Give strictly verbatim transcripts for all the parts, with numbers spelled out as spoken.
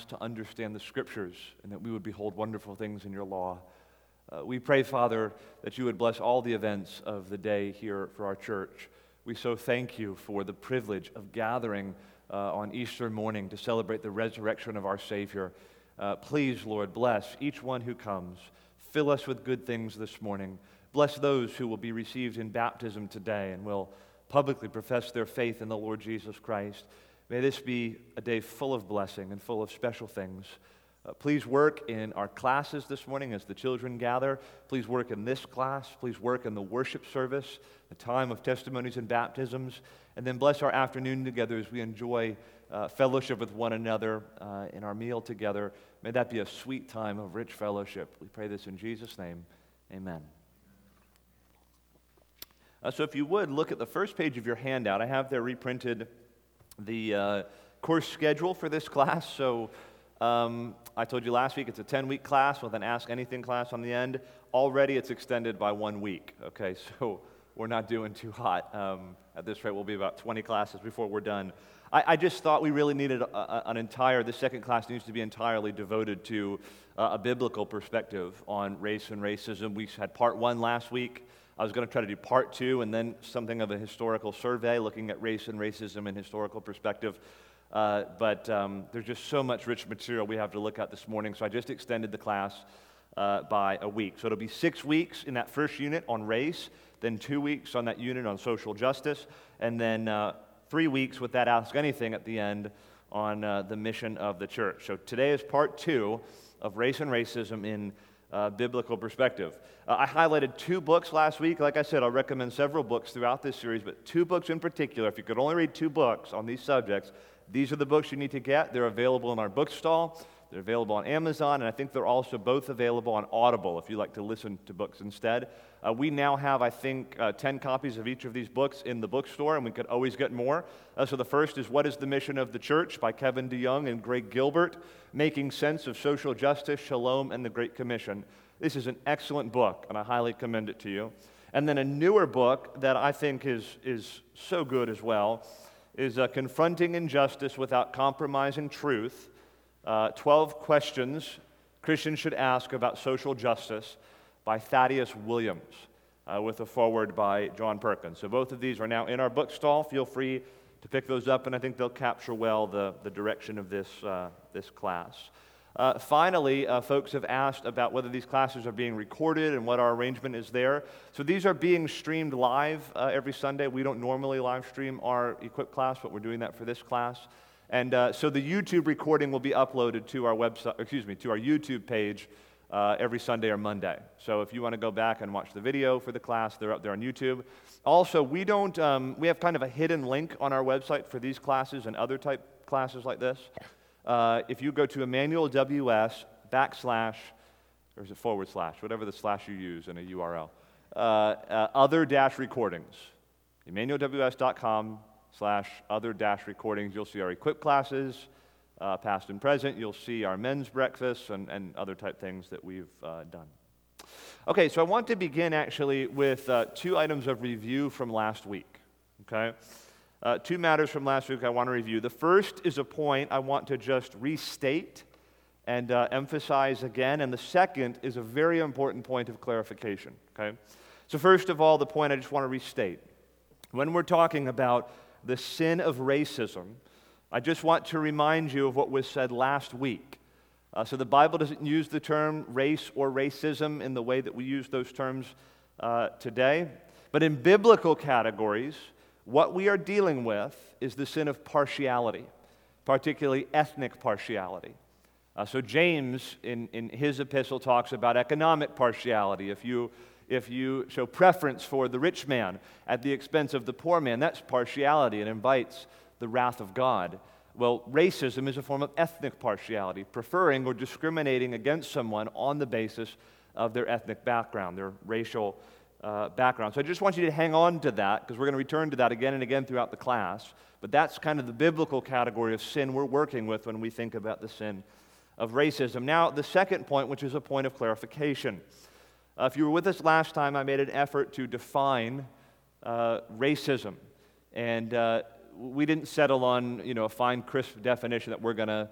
to understand the Scriptures and that we would behold wonderful things in your law. Uh, we pray, Father, that you would bless all the events of the day here for our church. We so thank you for the privilege of gathering uh, on Easter morning to celebrate the resurrection of our Savior. Uh, please, Lord, bless each one who comes. Fill us with good things this morning. Bless those who will be received in baptism today and will publicly profess their faith in the Lord Jesus Christ. May this be a day full of blessing and full of special things. Uh, please work in our classes this morning as the children gather. Please work in this class. Please work in the worship service, the time of testimonies and baptisms. And then bless our afternoon together as we enjoy uh, fellowship with one another uh, in our meal together. May that be a sweet time of rich fellowship. We pray this in Jesus' name. Amen. Uh, so if you would, look at the first page of your handout. I have there reprinted the uh, course schedule for this class. So um, I told you last week it's a ten-week class with an Ask Anything class on the end. Already it's extended by one week. Okay, so we're not doing too hot. Um, at this rate, we'll be about twenty classes before we're done. I, I just thought we really needed a, a, an entire, the second class needs to be entirely devoted to uh, a biblical perspective on race and racism. We had part one last week. I was going to try to do part two and then something of a historical survey looking at race and racism in historical perspective. Uh, but um, there's just so much rich material we have to look at this morning, so I just extended the class uh, by a week. So it'll be six weeks in that first unit on race, then two weeks on that unit on social justice, and then uh, three weeks with that Ask Anything at the end on uh, the mission of the church. So today is part two of race and racism in Uh, biblical perspective. Uh, I highlighted two books last week. Like I said, I'll recommend several books throughout this series, but two books in particular. If you could only read two books on these subjects, these are the books you need to get. They're available in our bookstall. They're available on Amazon, and I think they're also both available on Audible if you like to listen to books instead. Uh, we now have, I think, uh, ten copies of each of these books in the bookstore, and we could always get more. Uh, so the first is What is the Mission of the Church by Kevin DeYoung and Greg Gilbert, Making Sense of Social Justice, Shalom, and the Great Commission. This is an excellent book, and I highly commend it to you. And then a newer book that I think is, is so good as well is uh, Confronting Injustice Without Compromising Truth, uh, twelve Questions Christians Should Ask About Social Justice by Thaddeus Williams, uh, with a foreword by John Perkins. So both of these are now in our bookstall. Feel free to pick those up, and I think they'll capture well the, the direction of this, uh, this class. Uh, finally, uh, folks have asked about whether these classes are being recorded and what our arrangement is there. So these are being streamed live uh, every Sunday. We don't normally live stream our Equip class, but we're doing that for this class. And uh, so the YouTube recording will be uploaded to our website, excuse me, to our YouTube page uh, every Sunday or Monday. So if you want to go back and watch the video for the class, they're up there on YouTube. Also, we don't, um, we have kind of a hidden link on our website for these classes and other type classes like this. Uh, if you go to Emmanuel W S backslash, or is it forward slash, whatever the slash you use in a U R L, uh, uh, other dash recordings, emmanuel w s dot com slash other dash recordings, you'll see our Equip classes, uh, past and present. You'll see our men's breakfasts and, and other type things that we've uh, done. Okay, so I want to begin actually with uh, two items of review from last week, okay? Uh, two matters from last week I want to review. The first is a point I want to just restate and uh, emphasize again, and the second is a very important point of clarification, okay? So first of all, the point I just want to restate. When we're talking about the sin of racism, I just want to remind you of what was said last week. Uh, so the Bible doesn't use the term race or racism in the way that we use those terms uh, today, but in biblical categories, what we are dealing with is the sin of partiality, particularly ethnic partiality. Uh, so James, in, in his epistle, talks about economic partiality. If you, if you show preference for the rich man at the expense of the poor man, that's partiality and invites the wrath of God. Well, racism is a form of ethnic partiality, preferring or discriminating against someone on the basis of their ethnic background, their racial Uh, background. So I just want you to hang on to that because we're going to return to that again and again throughout the class. But that's kind of the biblical category of sin we're working with when we think about the sin of racism. Now, the second point, which is a point of clarification. Uh, if you were with us last time, I made an effort to define uh, racism. And uh, we didn't settle on, you know, a fine, crisp definition that we're going to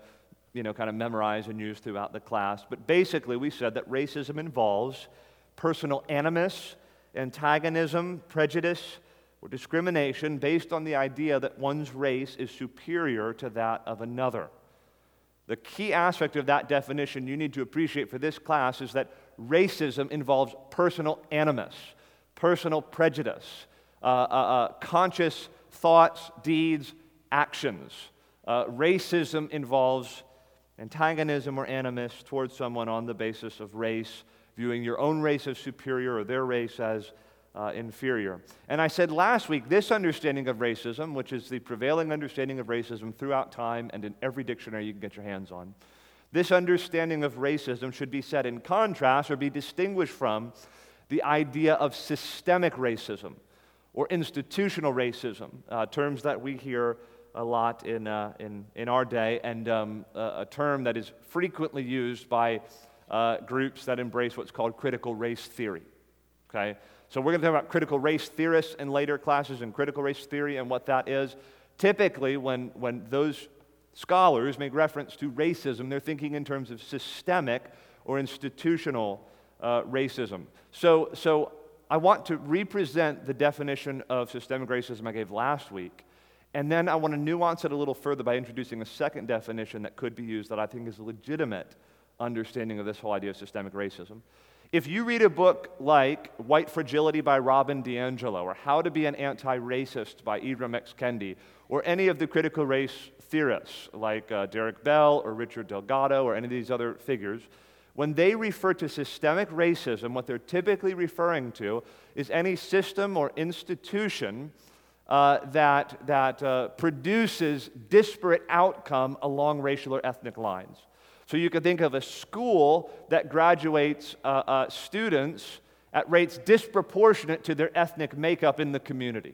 you know, kind of memorize and use throughout the class. But basically, we said that racism involves personal animus, antagonism, prejudice, or discrimination based on the idea that one's race is superior to that of another. The key aspect of that definition you need to appreciate for this class is that racism involves personal animus, personal prejudice, uh, uh, uh, conscious thoughts, deeds, actions. Uh, racism involves antagonism or animus towards someone on the basis of race, viewing your own race as superior or their race as uh, inferior. And I said last week, this understanding of racism, which is the prevailing understanding of racism throughout time and in every dictionary you can get your hands on, this understanding of racism should be set in contrast or be distinguished from the idea of systemic racism or institutional racism, uh, terms that we hear a lot in, uh, in, in our day, and um, a, a term that is frequently used by uh, groups that embrace what's called critical race theory. Okay? So we're going to talk about critical race theorists in later classes and critical race theory and what that is. Typically, when, when those scholars make reference to racism, they're thinking in terms of systemic or institutional uh, racism. So, so I want to represent the definition of systemic racism I gave last week, and then I want to nuance it a little further by introducing a second definition that could be used that I think is a legitimate understanding of this whole idea of systemic racism. If you read a book like White Fragility by Robin DiAngelo, or How to Be an Anti-Racist by Ibram X. Kendi, or any of the critical race theorists like uh, Derek Bell or Richard Delgado or any of these other figures, when they refer to systemic racism, what they're typically referring to is any system or institution uh, that, that uh, produces disparate outcome along racial or ethnic lines. So you could think of a school that graduates uh, uh, students at rates disproportionate to their ethnic makeup in the community.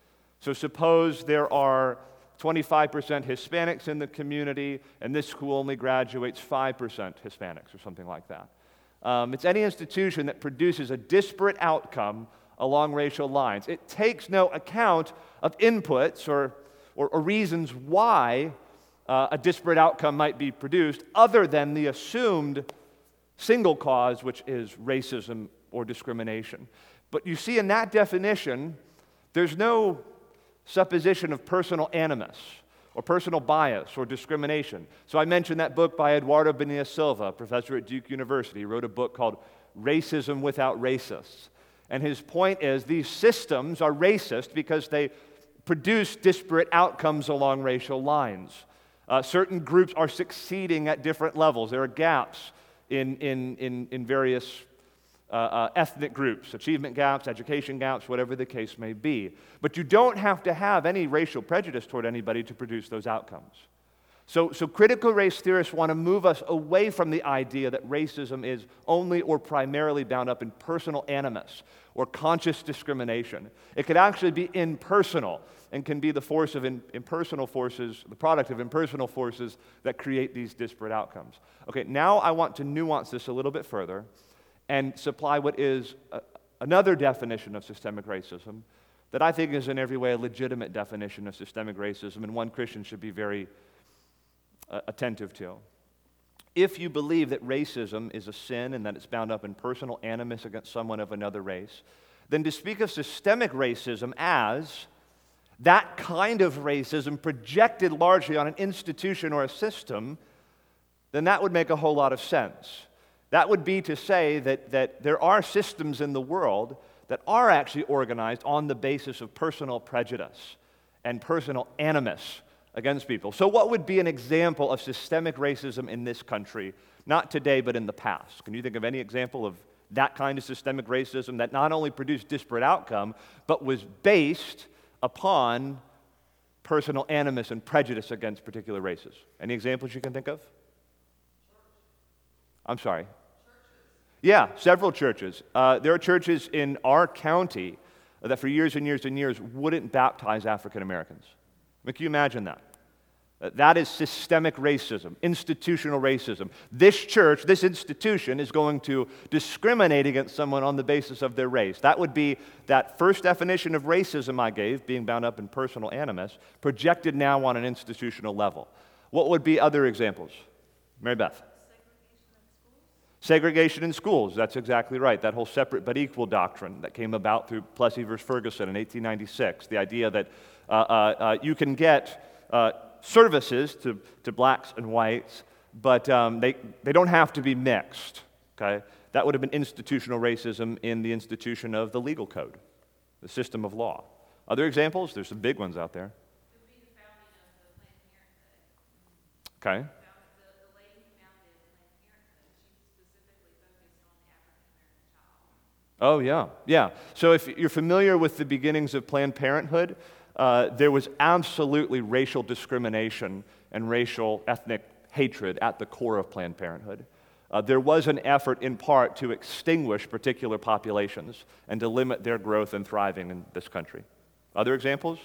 So suppose there are twenty-five percent Hispanics in the community, and this school only graduates five percent Hispanics or something like that. Um, it's any institution that produces a disparate outcome along racial lines. It takes no account of inputs or, or, or reasons why Uh, a disparate outcome might be produced other than the assumed single cause, which is racism or discrimination. But you see, in that definition, there's no supposition of personal animus or personal bias or discrimination. So I mentioned that book by Eduardo Bonilla Silva, professor at Duke University. He wrote a book called Racism Without Racists. And his point is these systems are racist because they produce disparate outcomes along racial lines. Uh, certain groups are succeeding at different levels. There are gaps in, in, in, in various uh, uh, ethnic groups, achievement gaps, education gaps, whatever the case may be. But you don't have to have any racial prejudice toward anybody to produce those outcomes. So, so critical race theorists want to move us away from the idea that racism is only or primarily bound up in personal animus or conscious discrimination. It could actually be impersonal and can be the force of in, impersonal forces, the product of impersonal forces that create these disparate outcomes. Okay, now I want to nuance this a little bit further and supply what is a, another definition of systemic racism that I think is in every way a legitimate definition of systemic racism and one Christian should be very uh, attentive to. If you believe that racism is a sin and that it's bound up in personal animus against someone of another race, then to speak of systemic racism as that kind of racism projected largely on an institution or a system, then that would make a whole lot of sense. That would be to say that, that there are systems in the world that are actually organized on the basis of personal prejudice and personal animus against people. So what would be an example of systemic racism in this country, not today but in the past? Can you think of any example of that kind of systemic racism that not only produced disparate outcome, but was based upon personal animus and prejudice against particular races? Any examples you can think of? I'm sorry. Yeah, several churches. Uh, there are churches in our county that for years and years and years wouldn't baptize African Americans. I mean, can you imagine that? That is systemic racism, institutional racism. This church, this institution is going to discriminate against someone on the basis of their race. That would be that first definition of racism I gave, being bound up in personal animus, projected now on an institutional level. What would be other examples? Mary Beth. Segregation in schools, that's exactly right. That whole separate but equal doctrine that came about through Plessy versus Ferguson in eighteen ninety-six. The idea that uh, uh, uh, you can get uh, services to, to blacks and whites, but um, they, they don't have to be mixed, okay? That would have been institutional racism in the institution of the legal code, the system of law. Other examples? There's some big ones out there. Okay. Oh, yeah, yeah. So if you're familiar with the beginnings of Planned Parenthood, uh, there was absolutely racial discrimination and racial ethnic hatred at the core of Planned Parenthood. Uh, there was an effort in part to extinguish particular populations and to limit their growth and thriving in this country. Other examples?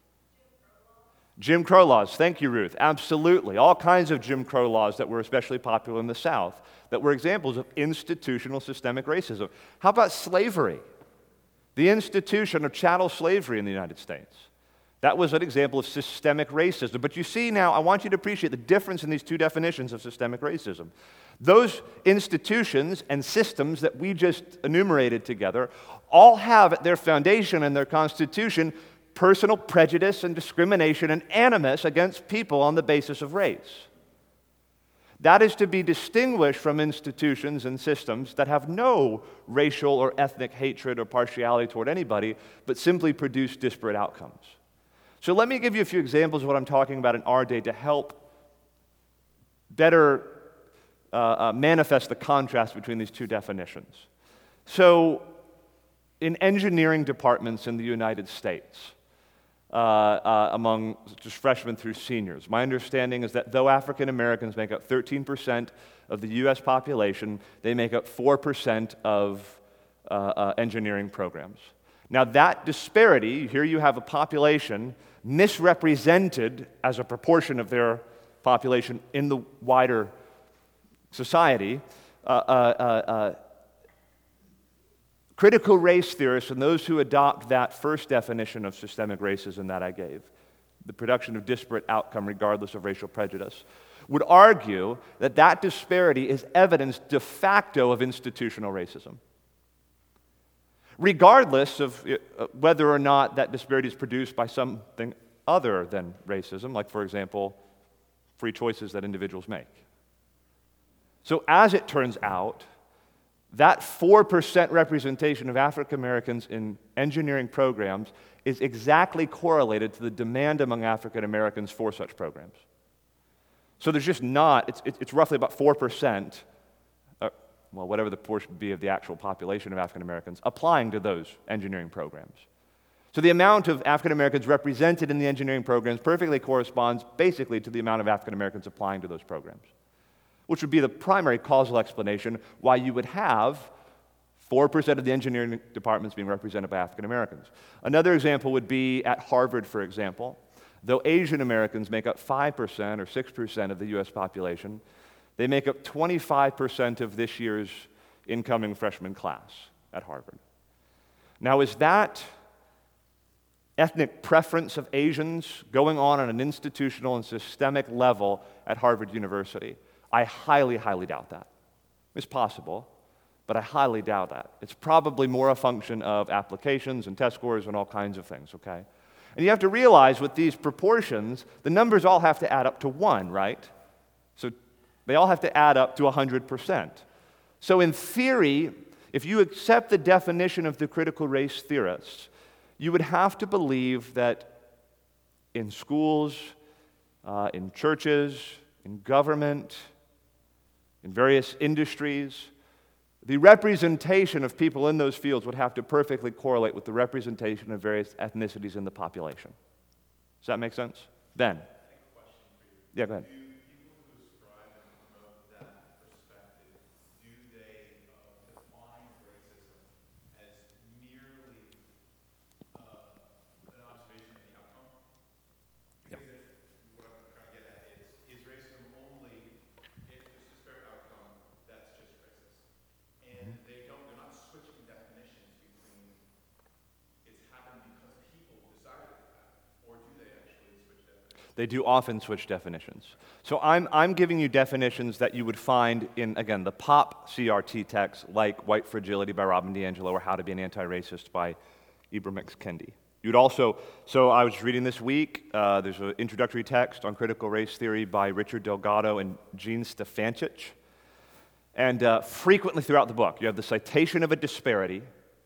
Jim Crow laws. Thank you, Ruth. Absolutely. All kinds of Jim Crow laws that were especially popular in the South that were examples of institutional systemic racism. How about slavery? The institution of chattel slavery in the United States. That was an example of systemic racism. But you see now, I want you to appreciate the difference in these two definitions of systemic racism. Those institutions and systems that we just enumerated together all have at their foundation and their constitution personal prejudice and discrimination and animus against people on the basis of race. That is to be distinguished from institutions and systems that have no racial or ethnic hatred or partiality toward anybody, but simply produce disparate outcomes. So let me give you a few examples of what I'm talking about in our day to help better uh, uh, manifest the contrast between these two definitions. So in engineering departments in the United States, Uh, uh, among just freshmen through seniors. My understanding is that though African Americans make up thirteen percent of the U S population, they make up four percent of uh, uh, engineering programs. Now that disparity, here you have a population misrepresented as a proportion of their population in the wider society. Uh, uh, uh, uh, Critical race theorists and those who adopt that first definition of systemic racism that I gave, the production of disparate outcome regardless of racial prejudice, would argue that that disparity is evidence de facto of institutional racism. Regardless of whether or not that disparity is produced by something other than racism, like, for example, free choices that individuals make. So as it turns out, that four percent representation of African Americans in engineering programs is exactly correlated to the demand among African Americans for such programs. So there's just not, it's, it's roughly about four percent, uh, well, whatever the portion would be of the actual population of African Americans, applying to those engineering programs. So the amount of African Americans represented in the engineering programs perfectly corresponds basically to the amount of African Americans applying to those programs, which would be the primary causal explanation why you would have four percent of the engineering departments being represented by African Americans. Another example would be at Harvard, for example. Though Asian Americans make up five percent or six percent of the U S population, they make up twenty-five percent of this year's incoming freshman class at Harvard. Now, is that ethnic preference of Asians going on on an institutional and systemic level at Harvard University? I highly, highly doubt that. It's possible, but I highly doubt that. It's probably more a function of applications and test scores and all kinds of things, okay? And you have to realize with these proportions, the numbers all have to add up to one, right? So they all have to add up to one hundred percent. So in theory, if you accept the definition of the critical race theorists, you would have to believe that in schools, uh, in churches, in government, in various industries, the representation of people in those fields would have to perfectly correlate with the representation of various ethnicities in the population. Does that make sense? Ben? Yeah, go ahead. They do often switch definitions. So I'm, I'm giving you definitions that you would find in, again, the pop C R T texts like White Fragility by Robin DiAngelo or How to Be an Anti-Racist by Ibram X. Kendi. You'd also, so I was reading this week, uh, there's an introductory text on critical race theory by Richard Delgado and Gene Stefancic. And uh, frequently throughout the book, you have the citation of a disparity,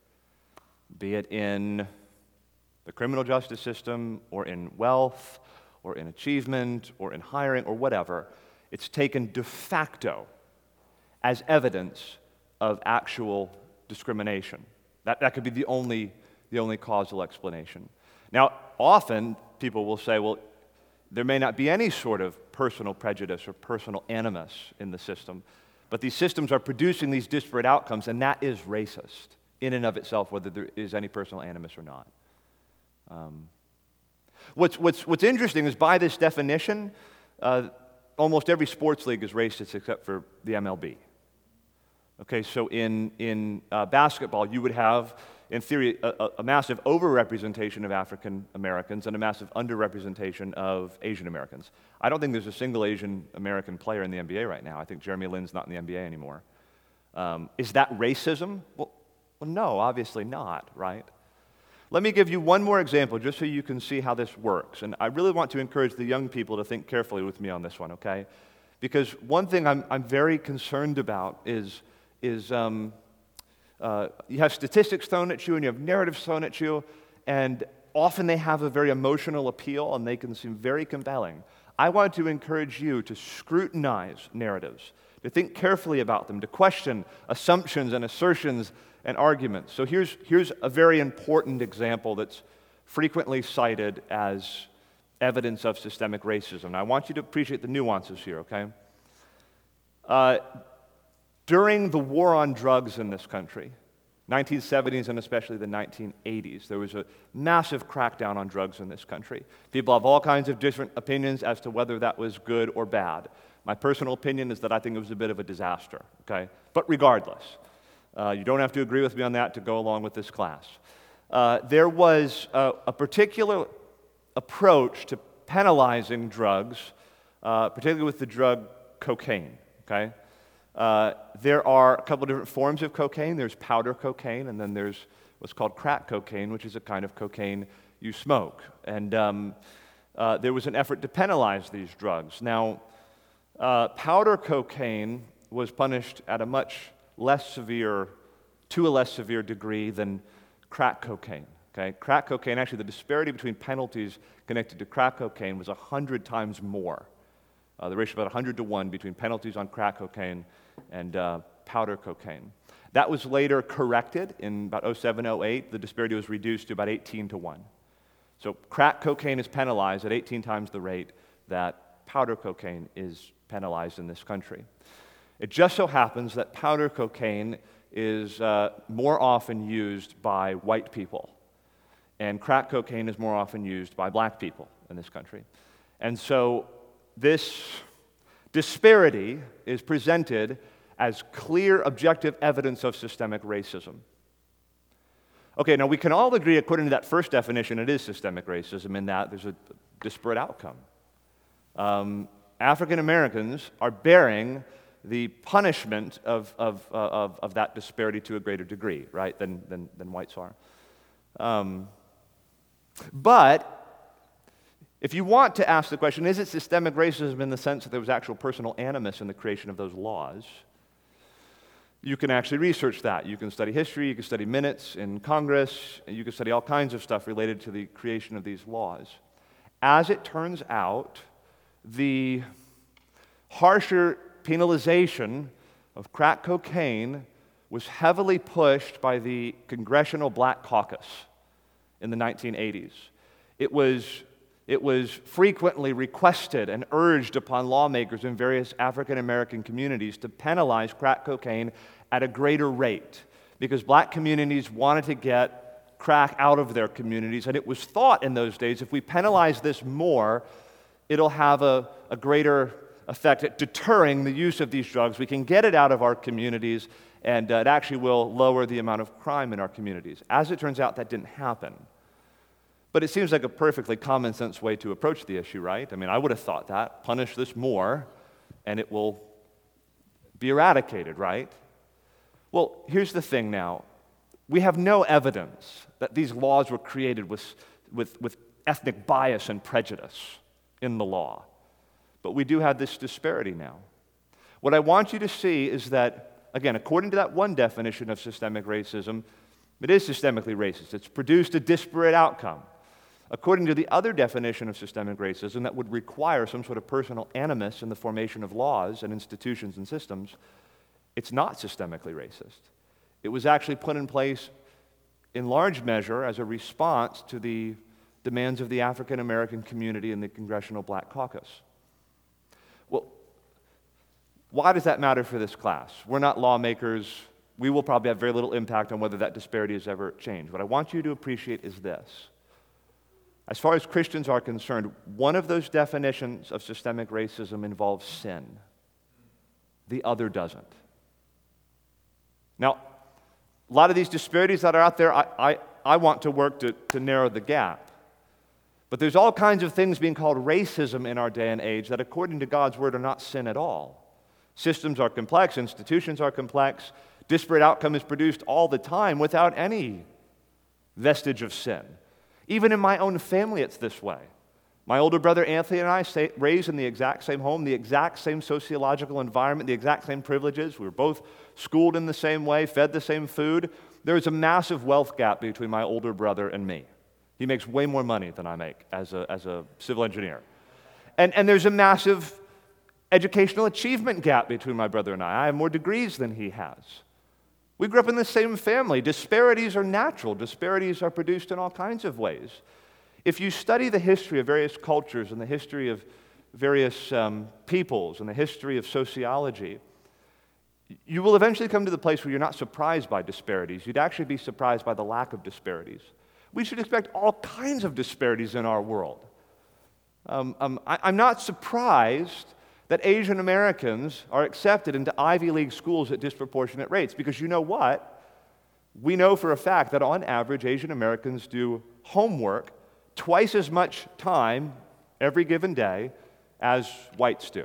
be it in the criminal justice system or in wealth, or in achievement, or in hiring, or whatever. It's taken de facto as evidence of actual discrimination. That, that could be the only, the only causal explanation. Now, often people will say, well, there may not be any sort of personal prejudice or personal animus in the system, but these systems are producing these disparate outcomes, and that is racist in and of itself, whether there is any personal animus or not. Um, What's, what's, what's interesting is by this definition, uh, almost every sports league is racist except for the M L B. Okay, so in, in uh, basketball, you would have, in theory, a, a massive overrepresentation of African Americans and a massive underrepresentation of Asian Americans. I don't think there's a single Asian American player in the N B A right now. I think Jeremy Lin's not in the N B A anymore. Um, is that racism? Well, well, no, obviously not, right? Let me give you one more example just so you can see how this works. And I really want to encourage the young people to think carefully with me on this one, okay? Because one thing I'm, I'm very concerned about is, is um, uh, you have statistics thrown at you and you have narratives thrown at you, and often they have a very emotional appeal and they can seem very compelling. I want to encourage you to scrutinize narratives, to think carefully about them, to question assumptions and assertions and arguments. So here's, here's a very important example that's frequently cited as evidence of systemic racism. Now, I want you to appreciate the nuances here, okay? Uh, during the war on drugs in this country, nineteen seventies and especially the nineteen eighties, there was a massive crackdown on drugs in this country. People have all kinds of different opinions as to whether that was good or bad. My personal opinion is that I think it was a bit of a disaster, okay? But regardless, Uh, you don't have to agree with me on that to go along with this class. Uh, there was a, a particular approach to penalizing drugs, uh, particularly with the drug cocaine, okay? Uh, there are a couple different forms of cocaine. There's powder cocaine, and then there's what's called crack cocaine, which is a kind of cocaine you smoke. And um, uh, there was an effort to penalize these drugs. Now, uh, powder cocaine was punished at a much less severe, to a less severe degree than crack cocaine, okay? Crack cocaine, actually the disparity between penalties connected to crack cocaine was one hundred times more. Uh, the ratio about one hundred to one between penalties on crack cocaine and uh, powder cocaine. That was later corrected in about oh seven, oh eight. The disparity was reduced to about eighteen to one. So crack cocaine is penalized at eighteen times the rate that powder cocaine is penalized in this country. It just so happens that powder cocaine is uh, more often used by white people, and crack cocaine is more often used by black people in this country. And so this disparity is presented as clear, objective evidence of systemic racism. Okay, now we can all agree, according to that first definition, it is systemic racism in that there's a disparate outcome. Um, African Americans are bearing the punishment of, of, uh, of, of that disparity to a greater degree, right, than, than, than whites are. Um, but if you want to ask the question, is it systemic racism in the sense that there was actual personal animus in the creation of those laws, you can actually research that. You can study history, you can study minutes in Congress, and you can study all kinds of stuff related to the creation of these laws. As it turns out, the harsher penalization of crack cocaine was heavily pushed by the Congressional Black Caucus in the nineteen eighties. It was, it was frequently requested and urged upon lawmakers in various African American communities to penalize crack cocaine at a greater rate because black communities wanted to get crack out of their communities, and it was thought in those days if we penalize this more, it'll have a, a greater effect at deterring the use of these drugs. We can get it out of our communities, and uh, it actually will lower the amount of crime in our communities. As it turns out, that didn't happen. But it seems like a perfectly common sense way to approach the issue, right? I mean, I would have thought that. Punish this more, and it will be eradicated, right? Well, here's the thing now. We have no evidence that these laws were created with, with, with ethnic bias and prejudice in the law. But we do have this disparity now. What I want you to see is that, again, according to that one definition of systemic racism, it is systemically racist. It's produced a disparate outcome. According to the other definition of systemic racism, that would require some sort of personal animus in the formation of laws and institutions and systems, it's not systemically racist. It was actually put in place in large measure as a response to the demands of the African American community in the Congressional Black Caucus. Well, why does that matter for this class? We're not lawmakers. We will probably have very little impact on whether that disparity has ever changed. What I want you to appreciate is this. As far as Christians are concerned, one of those definitions of systemic racism involves sin. The other doesn't. Now, a lot of these disparities that are out there, I, I, I want to work to, to narrow the gap. But there's all kinds of things being called racism in our day and age that, according to God's word, are not sin at all. Systems are complex, institutions are complex, disparate outcome is produced all the time without any vestige of sin. Even in my own family, it's this way. My older brother Anthony and I stay, raised in the exact same home, the exact same sociological environment, the exact same privileges. We were both schooled in the same way, fed the same food. There is a massive wealth gap between my older brother and me. He makes way more money than I make as a, as a civil engineer. And, and there's a massive educational achievement gap between my brother and I. I have more degrees than he has. We grew up in the same family. Disparities are natural. Disparities are produced in all kinds of ways. If you study the history of various cultures and the history of various um, peoples and the history of sociology, you will eventually come to the place where you're not surprised by disparities. You'd actually be surprised by the lack of disparities. We should expect all kinds of disparities in our world. Um, um, I, I'm not surprised that Asian Americans are accepted into Ivy League schools at disproportionate rates, because you know what? We know for a fact that on average, Asian Americans do homework twice as much time every given day as whites do.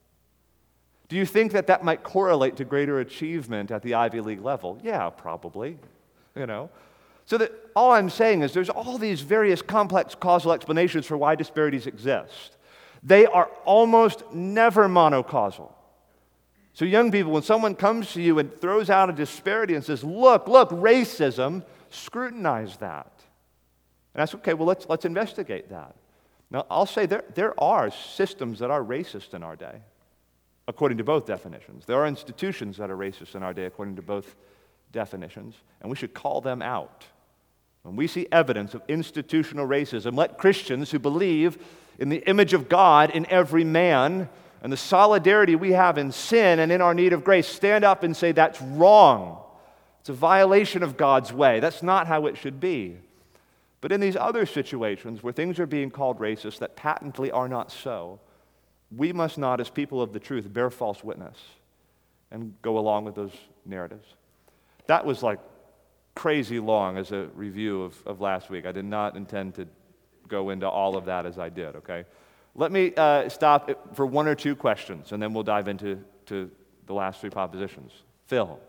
Do you think that that might correlate to greater achievement at the Ivy League level? Yeah, probably, you know. So that all I'm saying is there's all these various complex causal explanations for why disparities exist. They are almost never monocausal. So young people, when someone comes to you and throws out a disparity and says, look, look, racism, scrutinize that. And that's okay, well, let's, let's investigate that. Now, I'll say there, there are systems that are racist in our day, according to both definitions. There are institutions that are racist in our day, according to both definitions, and we should call them out. When we see evidence of institutional racism, let Christians who believe in the image of God in every man and the solidarity we have in sin and in our need of grace stand up and say, that's wrong. It's a violation of God's way. That's not how it should be. But in these other situations where things are being called racist that patently are not so, we must not, as people of the truth, bear false witness and go along with those narratives. That was like crazy long as a review of, of last week. I did not intend to go into all of that as I did, okay? Let me uh, stop for one or two questions, and then we'll dive into to the last three propositions. Phil.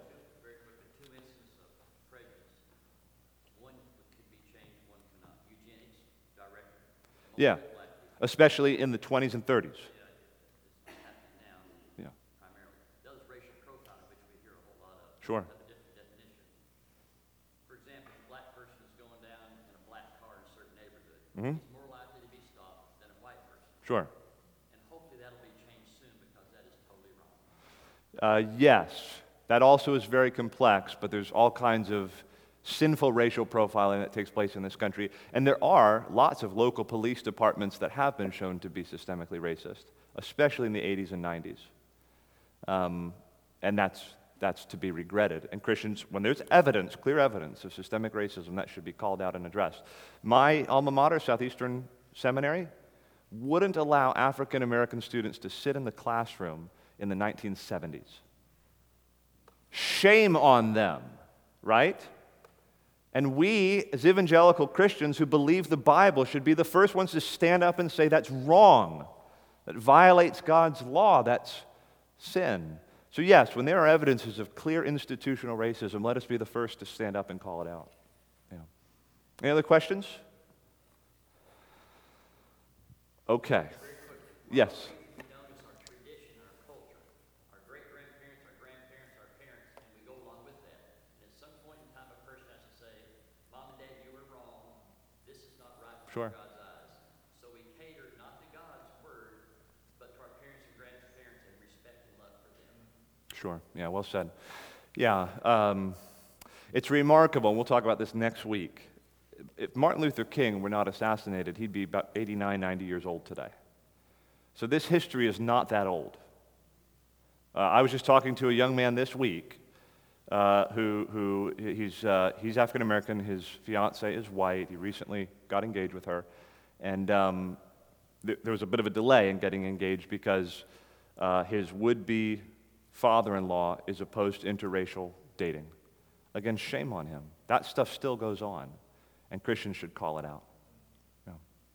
Yeah, especially in the twenties and thirties. Yeah. Sure. For example, if a black person is going down in a black car in a certain neighborhood, Mm-hmm. he's more likely to be stopped than a white person. Sure. And hopefully that'll be changed soon, because that is totally wrong. Uh, yes, that also is very complex, but there's all kinds of sinful racial profiling that takes place in this country. And there are lots of local police departments that have been shown to be systemically racist, especially in the eighties and nineties. Um, and that's that's to be regretted. And Christians, when there's evidence, clear evidence of systemic racism, that should be called out and addressed. My alma mater, Southeastern Seminary, wouldn't allow African American students to sit in the classroom in the nineteen seventies. Shame on them, right? And we, as evangelical Christians who believe the Bible, should be the first ones to stand up and say that's wrong, that violates God's law, that's sin. So yes, when there are evidences of clear institutional racism, let us be the first to stand up and call it out. Yeah. Any other questions? Okay. Yes. We notice our tradition, our culture, our great-grandparents, our grandparents, our parents, and we go along with that. And at some point in time, a person has to say, Mom and Dad, you were wrong. This is not right in Sure. God's eyes. So we cater not to God's word, but to our parents and grandparents and respect and love for them. Sure. Yeah, well said. Yeah, um, it's remarkable, and we'll talk about this next week. If Martin Luther King were not assassinated, he'd be about eighty-nine, ninety years old today. So this history is not that old. Uh, I was just talking to a young man this week uh, who, who he's, uh, he's African American, his fiance is white, he recently got engaged with her, and um, th- there was a bit of a delay in getting engaged because uh, his would-be father-in-law is opposed to interracial dating. Again, shame on him. That stuff still goes on, and Christians should call it out. Yeah.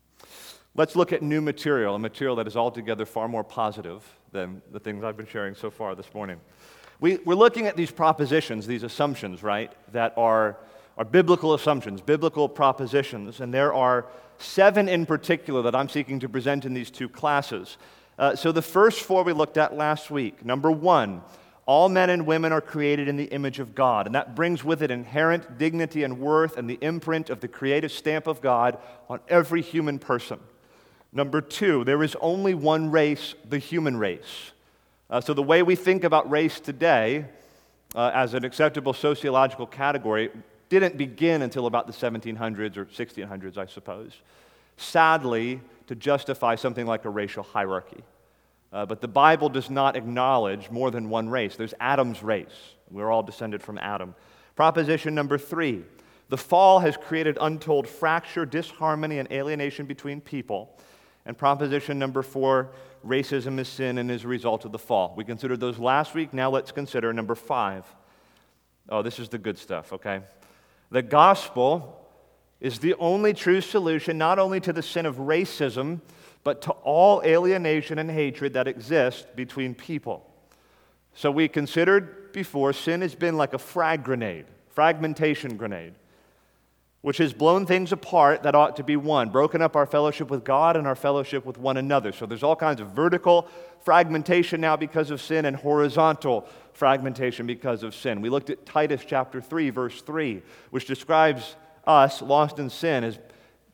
Let's look at new material, a material that is altogether far more positive than the things I've been sharing so far this morning. We, we're looking at these propositions, these assumptions, right, that are, are biblical assumptions, biblical propositions, and there are seven in particular that I'm seeking to present in these two classes. Uh, so the first four we looked at last week. Number one, all men and women are created in the image of God, and that brings with it inherent dignity and worth and the imprint of the creative stamp of God on every human person. Number two, there is only one race, the human race. Uh, so the way we think about race today uh, as an acceptable sociological category didn't begin until about the seventeen hundreds or sixteen hundreds, I suppose. Sadly, to justify something like a racial hierarchy. Uh, but the Bible does not acknowledge more than one race. There's Adam's race. We're all descended from Adam. Proposition number three, the fall has created untold fracture, disharmony, and alienation between people. And proposition number four, racism is sin and is a result of the fall. We considered those last week. Now let's consider number five. Oh, this is the good stuff, okay? The gospel is the only true solution not only to the sin of racism, but to all alienation and hatred that exists between people. So we considered before, sin has been like a frag grenade, fragmentation grenade, which has blown things apart that ought to be one, broken up our fellowship with God and our fellowship with one another. So there's all kinds of vertical fragmentation now because of sin and horizontal fragmentation because of sin. We looked at Titus chapter three, verse three, which describes us, lost in sin, as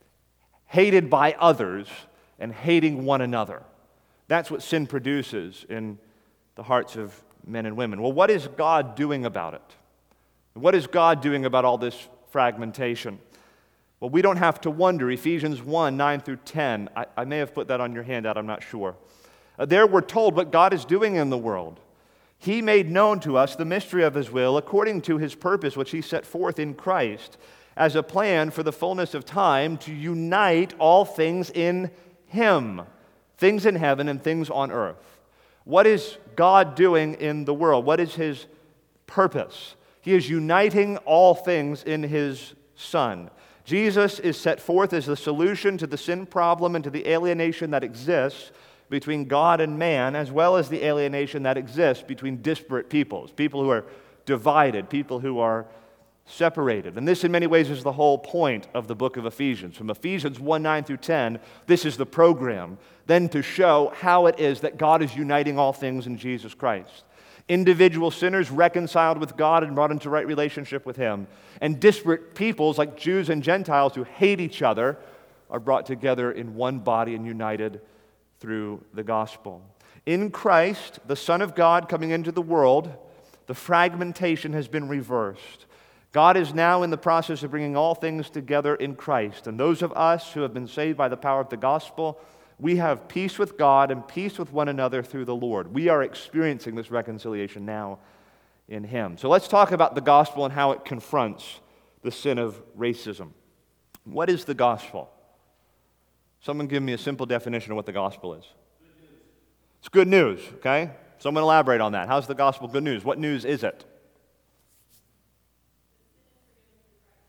hated by others and hating one another. That's what sin produces in the hearts of men and women. Well, what is God doing about it? What is God doing about all this fragmentation? Well, we don't have to wonder. Ephesians one, nine through ten. I, I may have put that on your handout, I'm not sure. Uh, there we're told what God is doing in the world. He made known to us the mystery of His will according to His purpose, which He set forth in Christ as a plan for the fullness of time to unite all things in Him, things in heaven and things on earth. What is God doing in the world? What is His purpose? He is uniting all things in His Son. Jesus is set forth as the solution to the sin problem and to the alienation that exists between God and man, as well as the alienation that exists between disparate peoples, people who are divided, people who are separated. And this in many ways is the whole point of the book of Ephesians. From Ephesians one, nine through ten, this is the program, then to show how it is that God is uniting all things in Jesus Christ. Individual sinners reconciled with God and brought into right relationship with Him. And disparate peoples like Jews and Gentiles who hate each other are brought together in one body and united through the gospel. In Christ, the Son of God coming into the world, the fragmentation has been reversed. God is now in the process of bringing all things together in Christ. And those of us who have been saved by the power of the gospel, we have peace with God and peace with one another through the Lord. We are experiencing this reconciliation now in Him. So let's talk about the gospel and how it confronts the sin of racism. What is the gospel? Someone give me a simple definition of what the gospel is. Good news. It's good news, okay? Someone elaborate on that. How's the gospel good news? What news is it?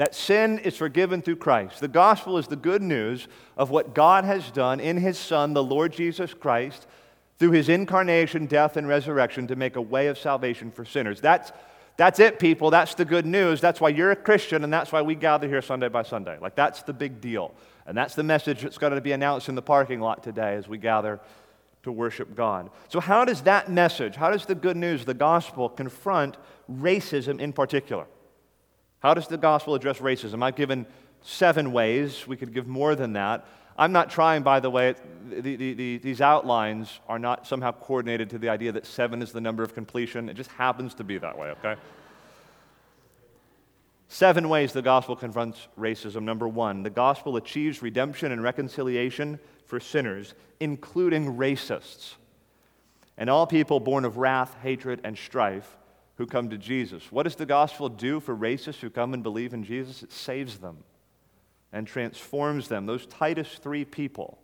that sin is forgiven through Christ. The gospel is the good news of what God has done in his Son, the Lord Jesus Christ, through his incarnation, death, and resurrection to make a way of salvation for sinners. That's, that's it, people. That's the good news. That's why you're a Christian, and that's why we gather here Sunday by Sunday. Like, that's the big deal. And that's the message that's going to be announced in the parking lot today as we gather to worship God. So how does that message, how does the good news, the gospel, confront racism in particular? How does the gospel address racism? I've given seven ways. We could give more than that. I'm not trying, by the way, the, the, the, these outlines are not somehow coordinated to the idea that seven is the number of completion. It just happens to be that way, okay? Seven ways the gospel confronts racism. Number one, the gospel achieves redemption and reconciliation for sinners, including racists, and all people born of wrath, hatred, and strife who come to Jesus. What does the gospel do for racists who come and believe in Jesus? It saves them and transforms them. Those Titus three people,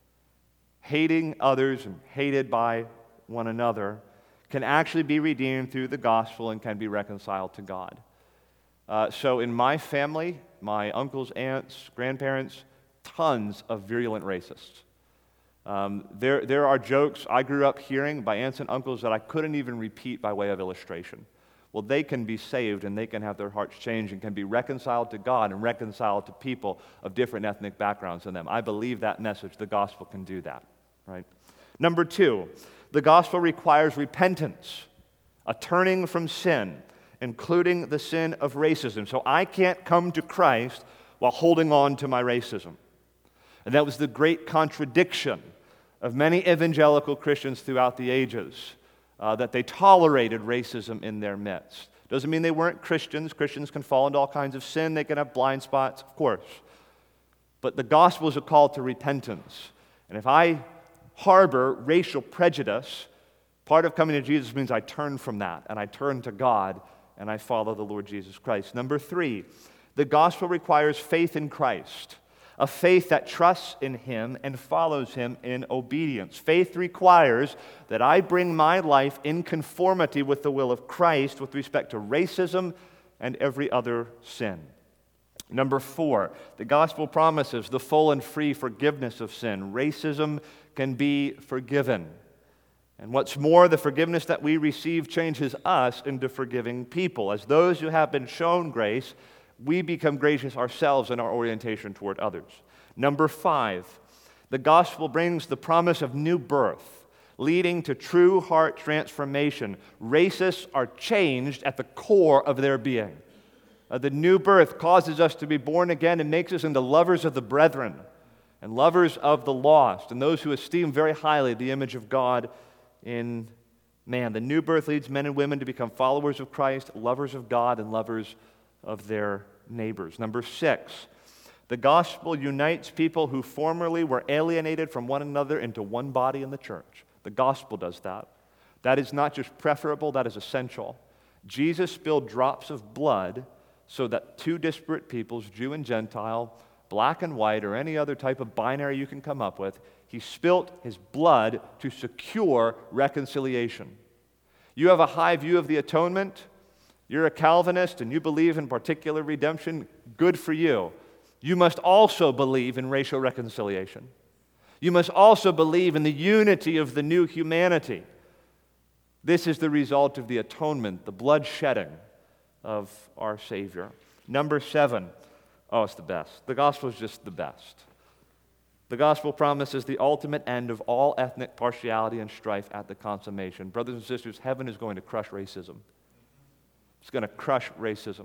hating others and hated by one another, can actually be redeemed through the gospel and can be reconciled to God. Uh, so in my family, my uncles, aunts, grandparents, tons of virulent racists. Um, there, there are jokes I grew up hearing by aunts and uncles that I couldn't even repeat by way of illustration. Well, they can be saved and they can have their hearts changed and can be reconciled to God and reconciled to people of different ethnic backgrounds than them. I believe that message. The gospel can do that, right? Number two, the gospel requires repentance, a turning from sin, including the sin of racism. So I can't come to Christ while holding on to my racism. And that was the great contradiction of many evangelical Christians throughout the ages, uh, that they tolerated racism in their midst. Doesn't mean they weren't Christians. Christians can fall into all kinds of sin. They can have blind spots, of course. But the gospel is a call to repentance. And if I harbor racial prejudice, part of coming to Jesus means I turn from that, and I turn to God, and I follow the Lord Jesus Christ. Number three, the gospel requires faith in Christ, a faith that trusts in him and follows him in obedience. Faith requires that I bring my life in conformity with the will of Christ with respect to racism and every other sin. Number four, the gospel promises the full and free forgiveness of sin. Racism can be forgiven. And what's more, the forgiveness that we receive changes us into forgiving people. As those who have been shown grace, we become gracious ourselves in our orientation toward others. Number five, the gospel brings the promise of new birth, leading to true heart transformation. Racists are changed at the core of their being. Uh, the new birth causes us to be born again and makes us into lovers of the brethren and lovers of the lost and those who esteem very highly the image of God in man. The new birth leads men and women to become followers of Christ, lovers of God, and lovers of their neighbors. Number six, the gospel unites people who formerly were alienated from one another into one body in the church. The gospel does that. That is not just preferable, that is essential. Jesus spilled drops of blood so that two disparate peoples, Jew and Gentile, black and white, or any other type of binary you can come up with, he spilt his blood to secure reconciliation. You have a high view of the atonement. You're a Calvinist and you believe in particular redemption. Good for you. You must also believe in racial reconciliation. You must also believe in the unity of the new humanity. This is the result of the atonement, the blood shedding of our Savior. Number seven, oh, it's the best. The gospel is just the best. The gospel promises the ultimate end of all ethnic partiality and strife at the consummation. Brothers and sisters, heaven is going to crush racism. It's going to crush racism.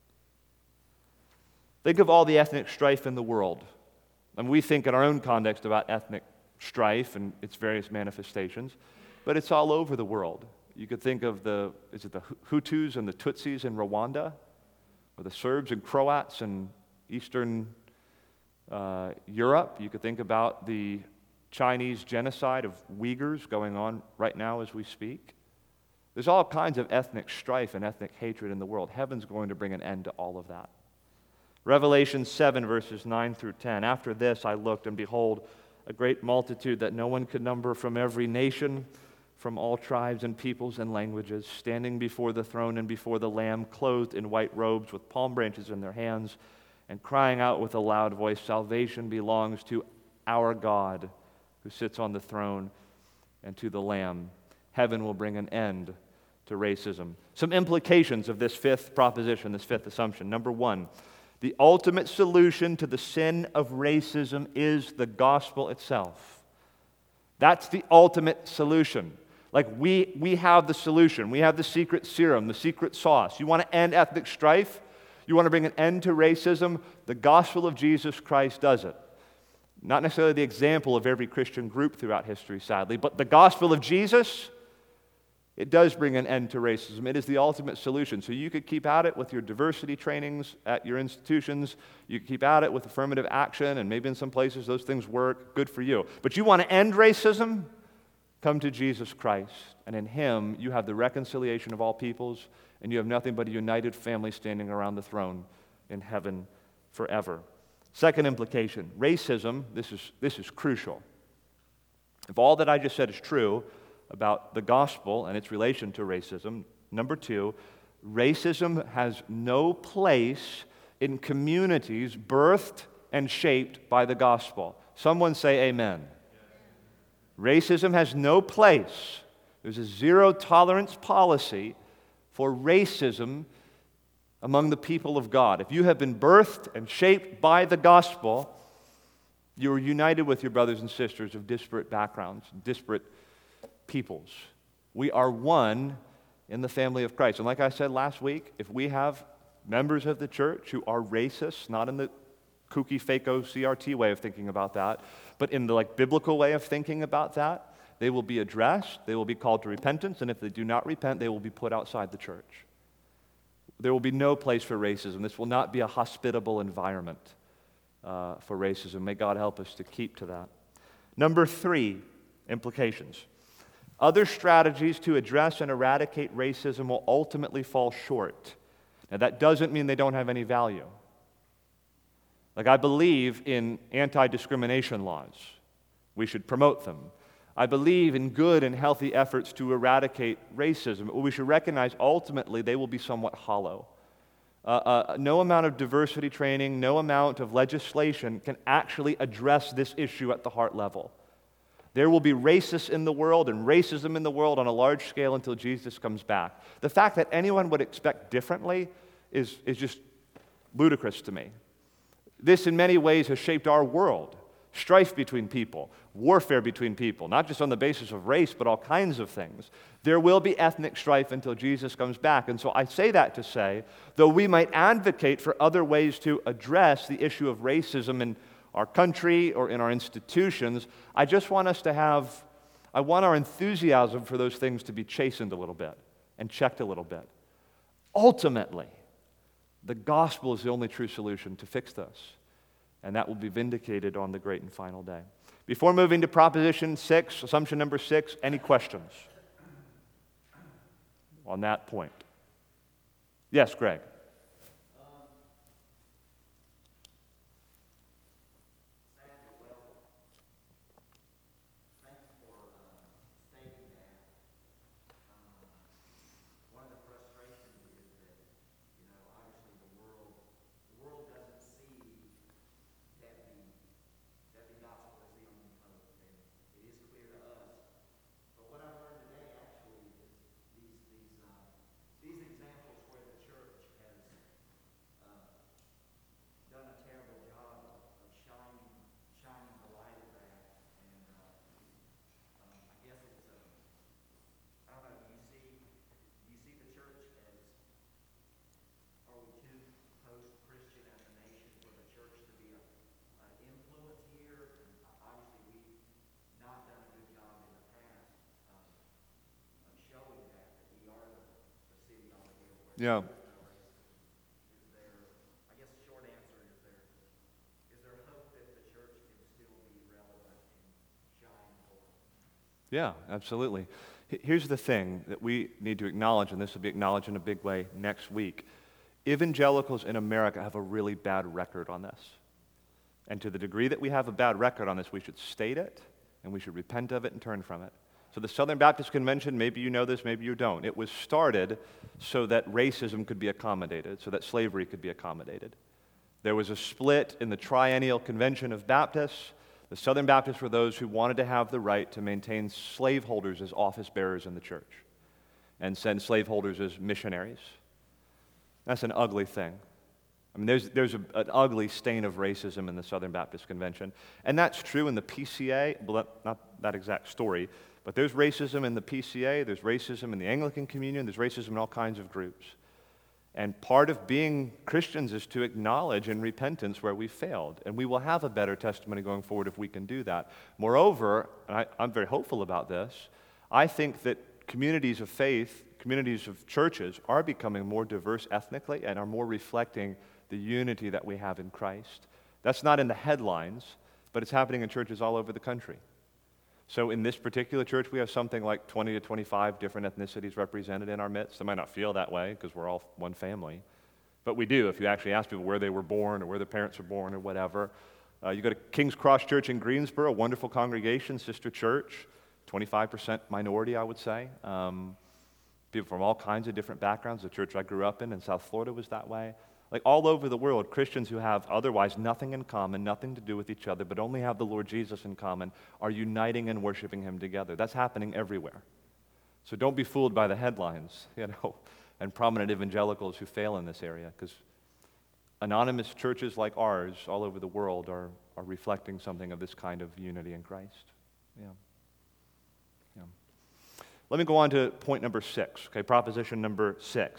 Think of all the ethnic strife in the world. And we think in our own context about ethnic strife and its various manifestations, but it's all over the world. You could think of the, is it the Hutus and the Tutsis in Rwanda, or the Serbs and Croats in Eastern uh, Europe. You could think about the Chinese genocide of Uyghurs going on right now as we speak. There's all kinds of ethnic strife and ethnic hatred in the world. Heaven's going to bring an end to all of that. Revelation seven, verses nine through ten. After this I looked, and behold, a great multitude that no one could number from every nation, from all tribes and peoples and languages, standing before the throne and before the Lamb, clothed in white robes with palm branches in their hands, and crying out with a loud voice, "Salvation belongs to our God who sits on the throne and to the Lamb." Heaven will bring an end to racism. Some implications of this fifth proposition, this fifth assumption. Number one, the ultimate solution to the sin of racism is the gospel itself. That's the ultimate solution. Like we, we have the solution. We have the secret serum, the secret sauce. You want to end ethnic strife? You want to bring an end to racism? The gospel of Jesus Christ does it. Not necessarily the example of every Christian group throughout history, sadly, but the gospel of Jesus, it does bring an end to racism. It is the ultimate solution. So you could keep at it with your diversity trainings at your institutions. You could keep at it with affirmative action, and maybe in some places those things work. Good for you. But you want to end racism? Come to Jesus Christ. And in Him, you have the reconciliation of all peoples, and you have nothing but a united family standing around the throne in heaven forever. Second implication, racism, this is, this is crucial. If all that I just said is true about the gospel and its relation to racism, number two, racism has no place in communities birthed and shaped by the gospel. Someone say amen. Racism has no place. There's a zero tolerance policy for racism among the people of God. If you have been birthed and shaped by the gospel, you are united with your brothers and sisters of disparate backgrounds, disparate peoples. We are one in the family of Christ. And like I said last week, if we have members of the church who are racist, not in the kooky, fakeo, C R T way of thinking about that, but in the like biblical way of thinking about that, they will be addressed, they will be called to repentance, and if they do not repent, they will be put outside the church. There will be no place for racism. This will not be a hospitable environment uh, for racism. May God help us to keep to that. Number three, implications. Other strategies to address and eradicate racism will ultimately fall short. Now, that doesn't mean they don't have any value. Like, I believe in anti-discrimination laws. We should promote them. I believe in good and healthy efforts to eradicate racism, but we should recognize ultimately they will be somewhat hollow. Uh, uh, no amount of diversity training, no amount of legislation can actually address this issue at the heart level. There will be racists in the world and racism in the world on a large scale until Jesus comes back. The fact that anyone would expect differently is, is just ludicrous to me. This, in many ways, has shaped our world. Strife between people, warfare between people, not just on the basis of race, but all kinds of things. There will be ethnic strife until Jesus comes back. And so I say that to say, though we might advocate for other ways to address the issue of racism in our country or in our institutions, I just want us to have, I want our enthusiasm for those things to be chastened a little bit and checked a little bit. Ultimately, the gospel is the only true solution to fix this. And that will be vindicated on the great and final day. Before moving to proposition six, assumption number six, any questions on that point? Yes, Greg. Yeah. Is there, I guess the short answer is there, is there hope that the church can still be relevant and shine forth? Yeah, absolutely. Here's the thing that we need to acknowledge, and this will be acknowledged in a big way next week. Evangelicals in America have a really bad record on this. And to the degree that we have a bad record on this, we should state it, and we should repent of it and turn from it. So the Southern Baptist Convention, maybe you know this, maybe you don't, it was started so that racism could be accommodated, so that slavery could be accommodated. There was a split in the Triennial Convention of Baptists. The Southern Baptists were those who wanted to have the right to maintain slaveholders as office bearers in the church and send slaveholders as missionaries. That's an ugly thing. I mean, there's, there's a, an ugly stain of racism in the Southern Baptist Convention. And that's true in the P C A, well, not that exact story, but there's racism in the P C A, there's racism in the Anglican Communion, there's racism in all kinds of groups. And part of being Christians is to acknowledge in repentance where we failed. And we will have a better testimony going forward if we can do that. Moreover, and I, I'm very hopeful about this, I think that communities of faith, communities of churches are becoming more diverse ethnically and are more reflecting the unity that we have in Christ. That's not in the headlines, but it's happening in churches all over the country. So in this particular church, we have something like twenty to twenty-five different ethnicities represented in our midst. They might not feel that way because we're all one family, but we do if you actually ask people where they were born or where their parents were born or whatever. Uh, you go to King's Cross Church in Greensboro, a wonderful congregation, sister church, twenty-five percent minority, I would say. Um, people from all kinds of different backgrounds. The church I grew up in in South Florida was that way. Like all over the world, Christians who have otherwise nothing in common, nothing to do with each other, but only have the Lord Jesus in common, are uniting and worshiping Him together. That's happening everywhere. So don't be fooled by the headlines, you know, and prominent evangelicals who fail in this area, because anonymous churches like ours all over the world are, are reflecting something of this kind of unity in Christ. Yeah. Yeah. Let me go on to point number six, okay, proposition number six.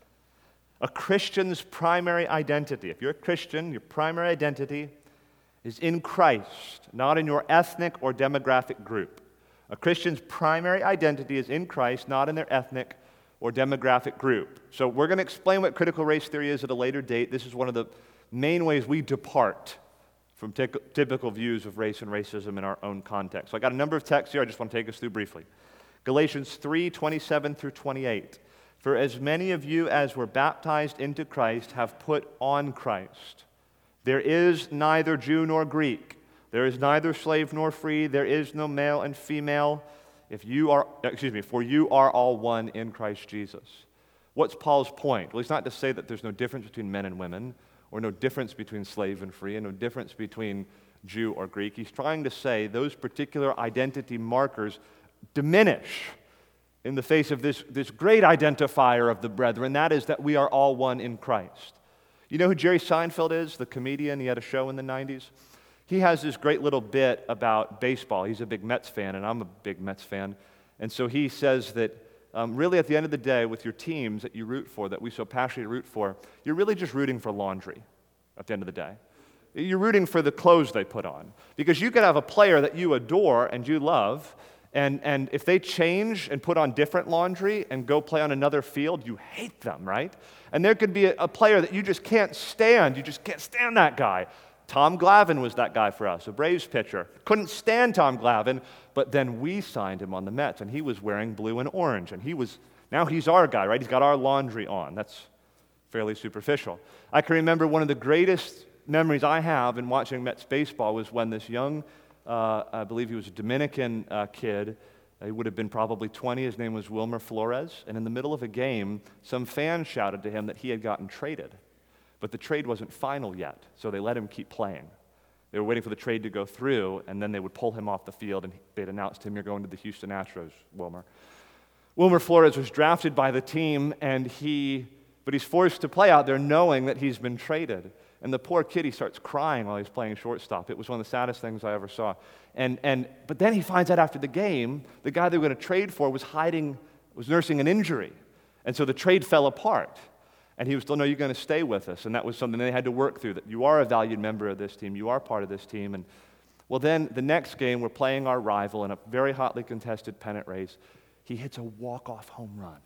A Christian's primary identity, if you're a Christian, your primary identity is in Christ, not in your ethnic or demographic group. A Christian's primary identity is in Christ, not in their ethnic or demographic group. So we're going to explain what critical race theory is at a later date. This is one of the main ways we depart from t- typical views of race and racism in our own context. So I got a number of texts here I just want to take us through briefly. Galatians three, twenty-seven through twenty-eight. For as many of you as were baptized into Christ have put on Christ. There is neither Jew nor Greek. There is neither slave nor free. There is no male and female. If you are, excuse me, for you are all one in Christ Jesus. What's Paul's point? Well, he's not to say that there's no difference between men and women, or no difference between slave and free, and no difference between Jew or Greek. He's trying to say those particular identity markers diminish in the face of this, this great identifier of the brethren, that is that we are all one in Christ. You know who Jerry Seinfeld is, the comedian? He had a show in the nineties. He has this great little bit about baseball. He's a big Mets fan, and I'm a big Mets fan. And so he says that um, really at the end of the day, with your teams that you root for, that we so passionately root for, you're really just rooting for laundry at the end of the day. You're rooting for the clothes they put on. Because you could have a player that you adore and you love, And, and if they change and put on different laundry and go play on another field, you hate them, right? And there could be a, a player that you just can't stand. You just can't stand that guy. Tom Glavine was that guy for us, a Braves pitcher. Couldn't stand Tom Glavine, but then we signed him on the Mets, and he was wearing blue and orange. And he was, now he's our guy, right? He's got our laundry on. That's fairly superficial. I can remember one of the greatest memories I have in watching Mets baseball was when this young Uh, I believe he was a Dominican uh, kid. He would have been probably twenty. His name was Wilmer Flores. And in the middle of a game, some fan shouted to him that he had gotten traded. But the trade wasn't final yet, so they let him keep playing. They were waiting for the trade to go through, and then they would pull him off the field, and they'd announce to him, "You're going to the Houston Astros, Wilmer." Wilmer Flores was drafted by the team, and he, but he's forced to play out there knowing that he's been traded. And the poor kid, he starts crying while he's playing shortstop. It was one of the saddest things I ever saw. And and but then he finds out after the game, the guy they were going to trade for was hiding, was nursing an injury. And so the trade fell apart. And he was told, "No, you're going to stay with us." And that was something they had to work through, that you are a valued member of this team, you are part of this team. And well, then the next game, we're playing our rival in a very hotly contested pennant race. He hits a walk-off home run.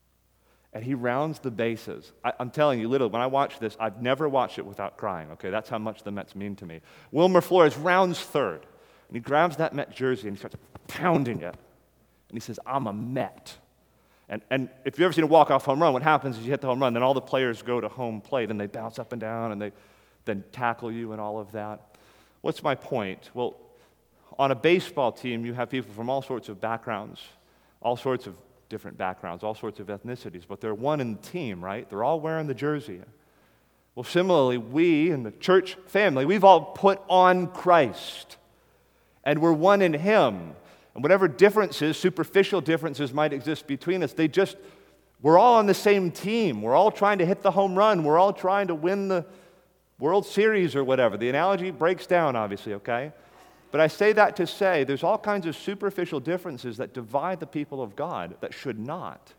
And he rounds the bases. I, I'm telling you, literally, when I watch this, I've never watched it without crying, okay? That's how much the Mets mean to me. Wilmer Flores rounds third, and he grabs that Met jersey, and he starts pounding it. And he says, "I'm a Met." And, and if you've ever seen a walk-off home run, what happens is you hit the home run, then all the players go to home plate, and they bounce up and down, and they then tackle you and all of that. What's my point? Well, On a baseball team, you have people from all sorts of backgrounds, all sorts of different backgrounds, all sorts of ethnicities, but they're one in the team, right? They're all wearing the jersey. Well, similarly, we in the church family, we've all put on Christ, and we're one in Him. And whatever differences, superficial differences might exist between us, they just, we're all on the same team. We're all trying to hit the home run. We're all trying to win the World Series or whatever. The analogy breaks down, obviously, okay? But I say that to say there's all kinds of superficial differences that divide the people of God that should not.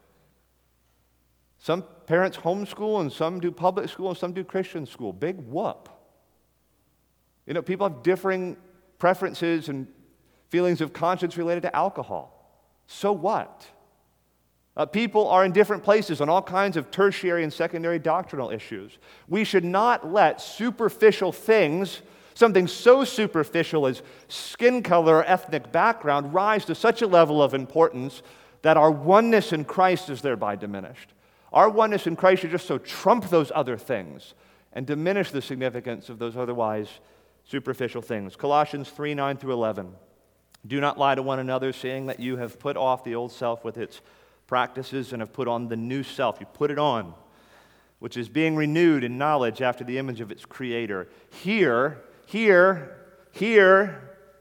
Some parents homeschool and some do public school and some do Christian school. Big whoop. You know, people have differing preferences and feelings of conscience related to alcohol. So what? Uh, people are in different places on all kinds of tertiary and secondary doctrinal issues. We should not let superficial things, something so superficial as skin color or ethnic background, rise to such a level of importance that our oneness in Christ is thereby diminished. Our oneness in Christ should just so trump those other things and diminish the significance of those otherwise superficial things. Colossians three, nine through eleven. Do not lie to one another, saying that you have put off the old self with its practices and have put on the new self. You put it on, which is being renewed in knowledge after the image of its creator. Here, here, here,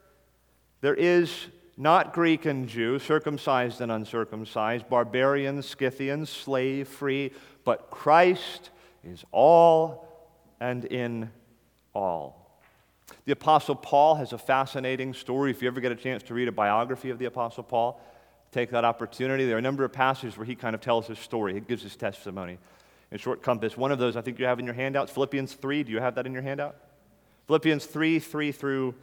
there is not Greek and Jew, circumcised and uncircumcised, barbarian, Scythian, slave, free, but Christ is all and in all. The Apostle Paul has a fascinating story. If you ever get a chance to read a biography of the Apostle Paul, take that opportunity. There are a number of passages where he kind of tells his story. He gives his testimony in short compass. One of those I think you have in your handouts, Philippians three. Do you have that in your handout? Philippians three, three through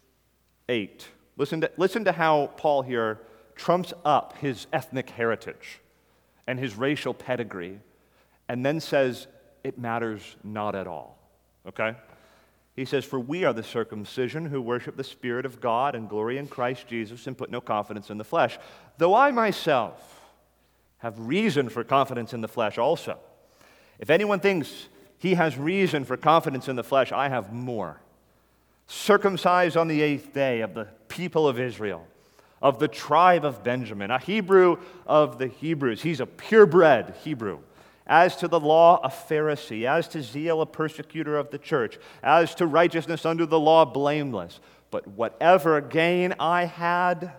eight. Listen to, listen to how Paul here trumps up his ethnic heritage and his racial pedigree and then says it matters not at all. Okay? He says, "For we are the circumcision who worship the Spirit of God and glory in Christ Jesus and put no confidence in the flesh. Though I myself have reason for confidence in the flesh also. If anyone thinks he has reason for confidence in the flesh, I have more. Circumcised on the eighth day of the people of Israel, of the tribe of Benjamin, a Hebrew of the Hebrews." He's a purebred Hebrew. "As to the law, a Pharisee. As to zeal, a persecutor of the church. As to righteousness under the law, blameless. But whatever gain I had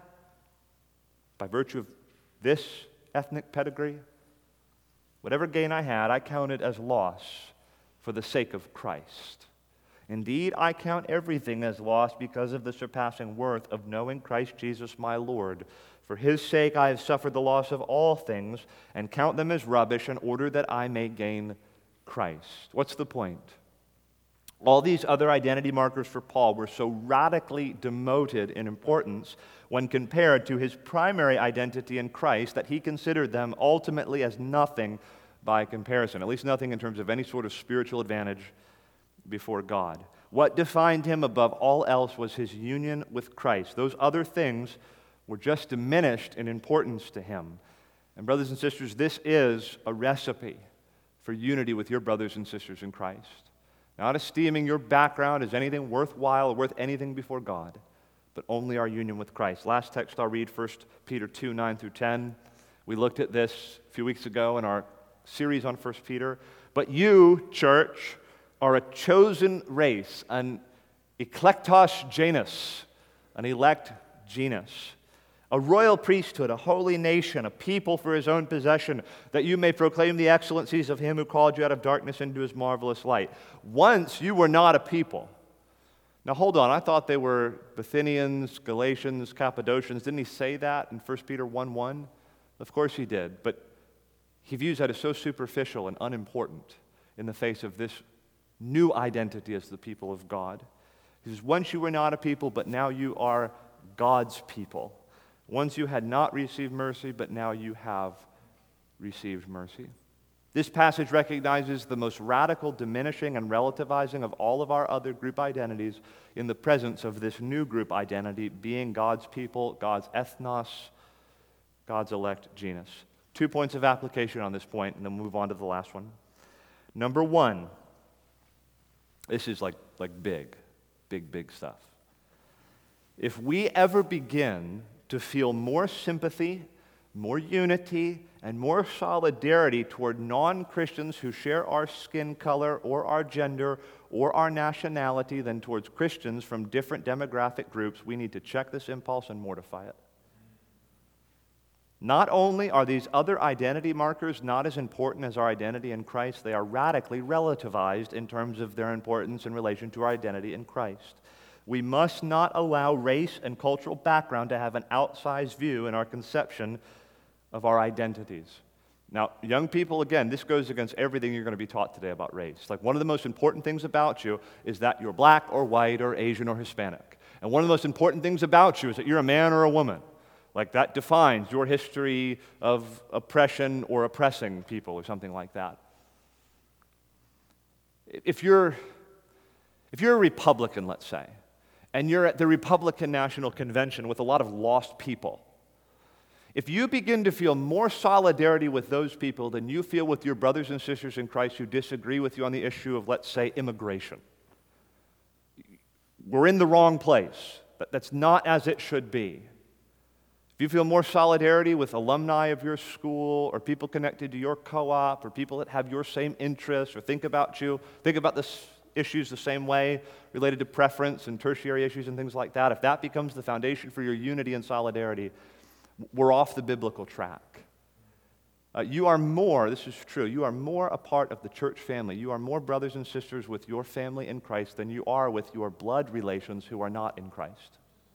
by virtue of this ethnic pedigree, whatever gain I had, I counted as loss for the sake of Christ. Indeed, I count everything as loss because of the surpassing worth of knowing Christ Jesus my Lord. For His sake I have suffered the loss of all things and count them as rubbish in order that I may gain Christ." What's the point? All these other identity markers for Paul were so radically demoted in importance when compared to his primary identity in Christ that he considered them ultimately as nothing by comparison, at least nothing in terms of any sort of spiritual advantage before God. What defined him above all else was his union with Christ. Those other things were just diminished in importance to him. And brothers and sisters, this is a recipe for unity with your brothers and sisters in Christ. Not esteeming your background as anything worthwhile or worth anything before God, but only our union with Christ. Last text I'll read, First Peter two, nine through ten. We looked at this a few weeks ago in our series on First Peter. "But you, church, are a chosen race, an eklektos genus, an elect genus, a royal priesthood, a holy nation, a people for His own possession, that you may proclaim the excellencies of Him who called you out of darkness into His marvelous light. Once you were not a people." Now hold on, I thought they were Bithynians, Galatians, Cappadocians. Didn't he say that in First Peter one, one? Of course he did, but he views that as so superficial and unimportant in the face of this new identity as the people of God. He says, once you were not a people, but now you are God's people. Once you had not received mercy, but now you have received mercy. This passage recognizes the most radical diminishing and relativizing of all of our other group identities in the presence of this new group identity, being God's people, God's ethnos, God's elect genus. Two points of application on this point, and then we'll move on to the last one. Number one, this is like, like big, big, big stuff. If we ever begin to feel more sympathy, more unity, and more solidarity toward non-Christians who share our skin color or our gender or our nationality than towards Christians from different demographic groups, we need to check this impulse and mortify it. Not only are these other identity markers not as important as our identity in Christ, they are radically relativized in terms of their importance in relation to our identity in Christ. We must not allow race and cultural background to have an outsized view in our conception of our identities. Now, young people, again, this goes against everything you're going to be taught today about race. Like, one of the most important things about you is that you're black or white or Asian or Hispanic. And one of the most important things about you is that you're a man or a woman. Like, that defines your history of oppression or oppressing people or something like that. If you're, if you're a Republican, let's say, and you're at the Republican National Convention with a lot of lost people, if you begin to feel more solidarity with those people than you feel with your brothers and sisters in Christ who disagree with you on the issue of, let's say, immigration, we're in the wrong place. That's not as it should be. If you feel more solidarity with alumni of your school or people connected to your co-op or people that have your same interests or think about you, think about this issues the same way related to preference and tertiary issues and things like that, if that becomes the foundation for your unity and solidarity, we're off the biblical track. Uh, you are more, this is true, you are more a part of the church family. You are more brothers and sisters with your family in Christ than you are with your blood relations who are not in Christ.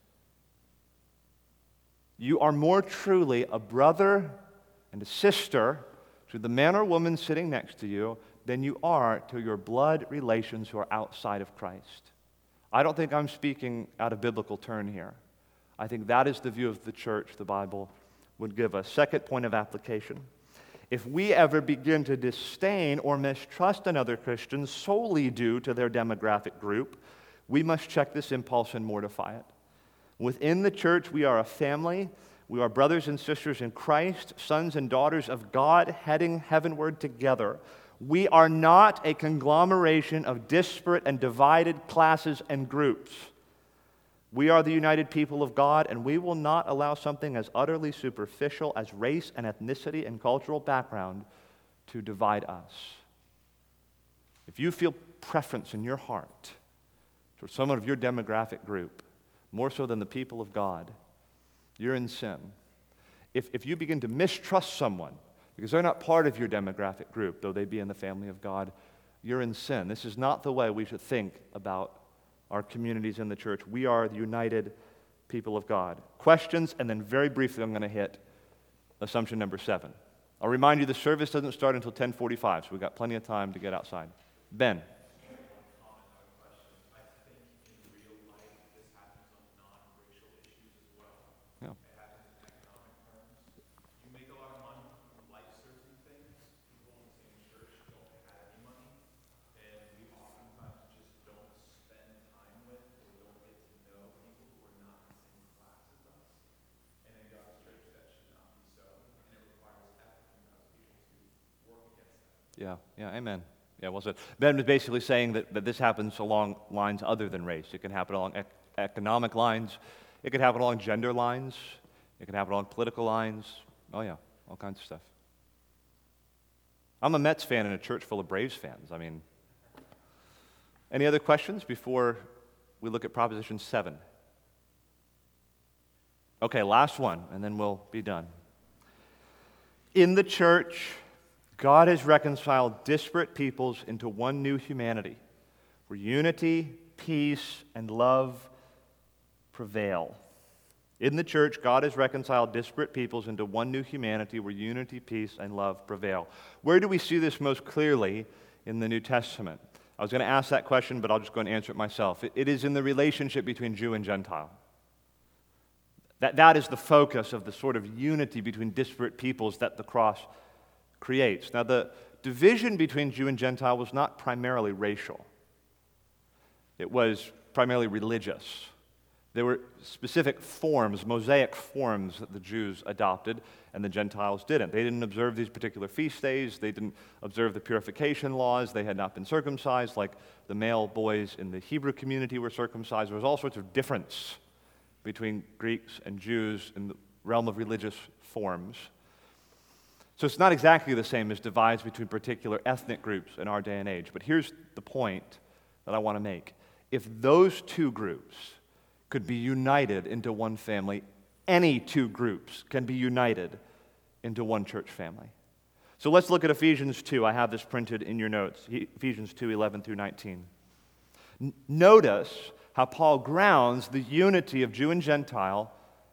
You are more truly a brother and a sister to the man or woman sitting next to you than you are to your blood relations who are outside of Christ. I don't think I'm speaking out of biblical turn here. I think that is the view of the church the Bible would give us. Second point of application. If we ever begin to disdain or mistrust another Christian solely due to their demographic group, we must check this impulse and mortify it. Within the church, we are a family. We are brothers and sisters in Christ, sons and daughters of God, heading heavenward together. We are not a conglomeration of disparate and divided classes and groups. We are the united people of God, and we will not allow something as utterly superficial as race and ethnicity and cultural background to divide us. If you feel preference in your heart for someone of your demographic group, more so than the people of God, you're in sin. If, if you begin to mistrust someone because they're not part of your demographic group, though they be in the family of God, you're in sin. This is not the way we should think about our communities in the church. We are the united people of God. Questions, and then very briefly I'm going to hit assumption number seven. I'll remind you the service doesn't start until ten forty-five, so we've got plenty of time to get outside. Ben. Yeah, yeah, amen. Yeah, well said. Ben was basically saying that, that this happens along lines other than race. It can happen along ec- economic lines. It can happen along gender lines. It can happen along political lines. Oh, yeah, all kinds of stuff. I'm a Mets fan in a church full of Braves fans. I mean, any other questions before we look at Proposition seven? Okay, last one, and then we'll be done. In the church, God has reconciled disparate peoples into one new humanity, where unity, peace, and love prevail. In the church, God has reconciled disparate peoples into one new humanity, where unity, peace, and love prevail. Where do we see this most clearly in the New Testament? I was going to ask that question, but I'll just go and answer it myself. It, it is in the relationship between Jew and Gentile. That, that is the focus of the sort of unity between disparate peoples that the cross creates. Now, the division between Jew and Gentile was not primarily racial. It was primarily religious. There were specific forms, Mosaic forms that the Jews adopted and the Gentiles didn't. They didn't observe these particular feast days. They didn't observe the purification laws. They had not been circumcised like the male boys in the Hebrew community were circumcised. There was all sorts of difference between Greeks and Jews in the realm of religious forms. So it's not exactly the same as divides between particular ethnic groups in our day and age. But here's the point that I want to make. If those two groups could be united into one family, any two groups can be united into one church family. So let's look at Ephesians two. I have this printed in your notes. Ephesians two, eleven through nineteen. N- notice how Paul grounds the unity of Jew and Gentile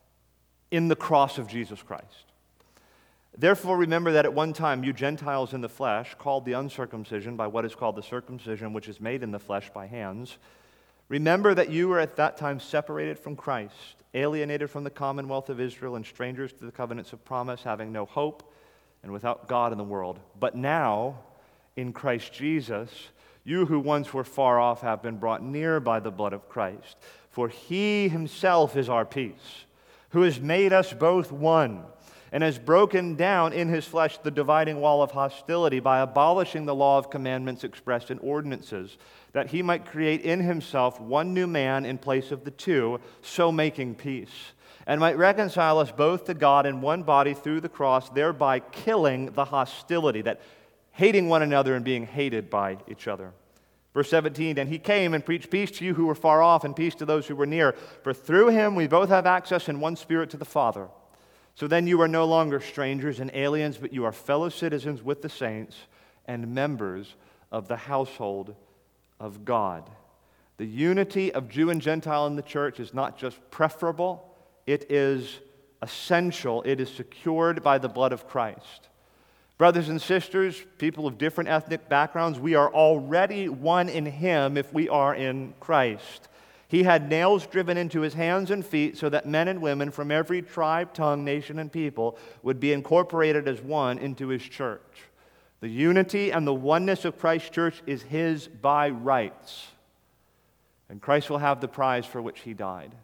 in the cross of Jesus Christ. Therefore, remember that at one time you Gentiles in the flesh, called the uncircumcision by what is called the circumcision, which is made in the flesh by hands, remember that you were at that time separated from Christ, alienated from the commonwealth of Israel, and strangers to the covenants of promise, having no hope and without God in the world. But now, in Christ Jesus, you who once were far off have been brought near by the blood of Christ. For he himself is our peace, who has made us both one, and has broken down in his flesh the dividing wall of hostility by abolishing the law of commandments expressed in ordinances, that he might create in himself one new man in place of the two, so making peace, and might reconcile us both to God in one body through the cross, thereby killing the hostility, that hating one another and being hated by each other. Verse seventeen, and he came and preached peace to you who were far off and peace to those who were near. For through him we both have access in one spirit to the Father. So then you are no longer strangers and aliens, but you are fellow citizens with the saints and members of the household of God. The unity of Jew and Gentile in the church is not just preferable, it is essential. It is secured by the blood of Christ. Brothers and sisters, people of different ethnic backgrounds, we are already one in him if we are in Christ. He had nails driven into his hands and feet so that men and women from every tribe, tongue, nation, and people would be incorporated as one into his church. The unity and the oneness of Christ's church is his by rights. And Christ will have the prize for which he died.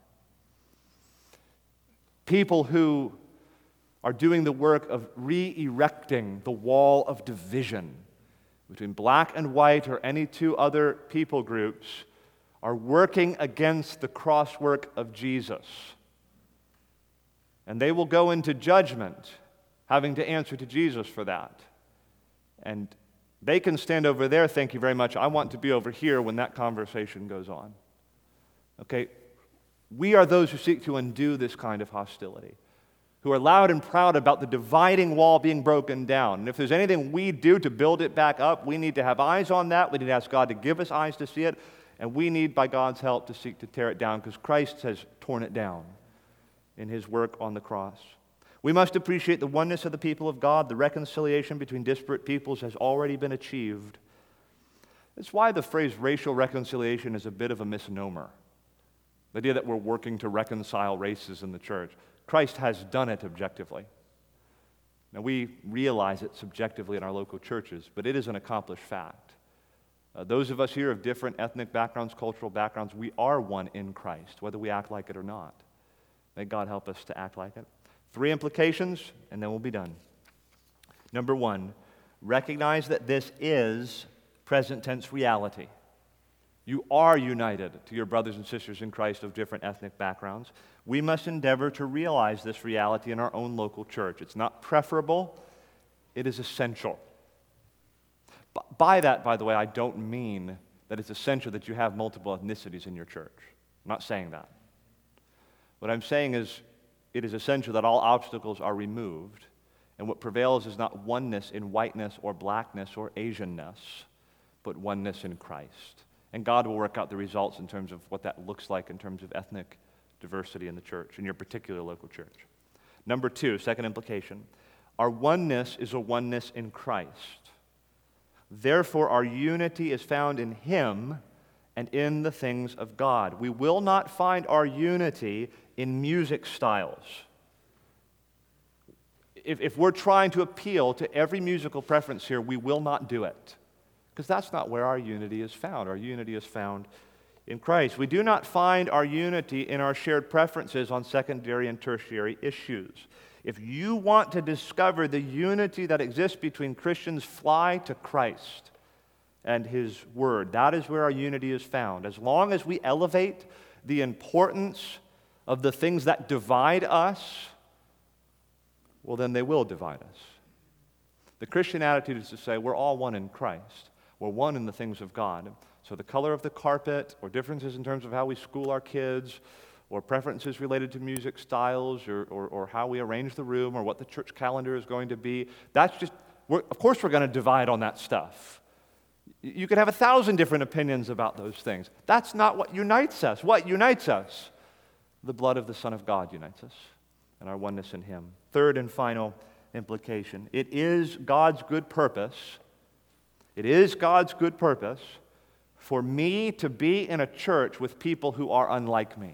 People who are doing the work of re-erecting the wall of division between black and white or any two other people groups are working against the cross work of Jesus. And they will go into judgment having to answer to Jesus for that. And they can stand over there, thank you very much, I want to be over here when that conversation goes on. Okay? We are those who seek to undo this kind of hostility, who are loud and proud about the dividing wall being broken down. And if there's anything we do to build it back up, we need to have eyes on that. We need to ask God to give us eyes to see it. And we need, by God's help, to seek to tear it down because Christ has torn it down in his work on the cross. We must appreciate the oneness of the people of God. The reconciliation between disparate peoples has already been achieved. That's why the phrase racial reconciliation is a bit of a misnomer. The idea that we're working to reconcile races in the church. Christ has done it objectively. Now, we realize it subjectively in our local churches, but it is an accomplished fact. Uh, those of us here of different ethnic backgrounds, cultural backgrounds, we are one in Christ, whether we act like it or not. May God help us to act like it. Three implications, and then we'll be done. Number one, recognize that this is present tense reality. You are united to your brothers and sisters in Christ of different ethnic backgrounds. We must endeavor to realize this reality in our own local church. It's not preferable, it is essential. By that, by the way, I don't mean that it's essential that you have multiple ethnicities in your church. I'm not saying that. What I'm saying is it is essential that all obstacles are removed, and what prevails is not oneness in whiteness or blackness or Asianness, but oneness in Christ. And God will work out the results in terms of what that looks like in terms of ethnic diversity in the church, in your particular local church. Number two, second implication, our oneness is a oneness in Christ. Therefore, our unity is found in him and in the things of God. We will not find our unity in music styles. If, if we're trying to appeal to every musical preference here, we will not do it. Because that's not where our unity is found. Our unity is found in Christ. We do not find our unity in our shared preferences on secondary and tertiary issues. If you want to discover the unity that exists between Christians, fly to Christ and his word. That is where our unity is found. As long as we elevate the importance of the things that divide us, well, then they will divide us. The Christian attitude is to say we're all one in Christ. We're one in the things of God. So the color of the carpet, or differences in terms of how we school our kids, or preferences related to music styles, or, or, or how we arrange the room, or what the church calendar is going to be, that's just, we're, of course we're going to divide on that stuff. You could have a thousand different opinions about those things. That's not what unites us. What unites us? The blood of the Son of God unites us, and our oneness in Him. Third and final implication. It is God's good purpose, it is God's good purpose for me to be in a church with people who are unlike me.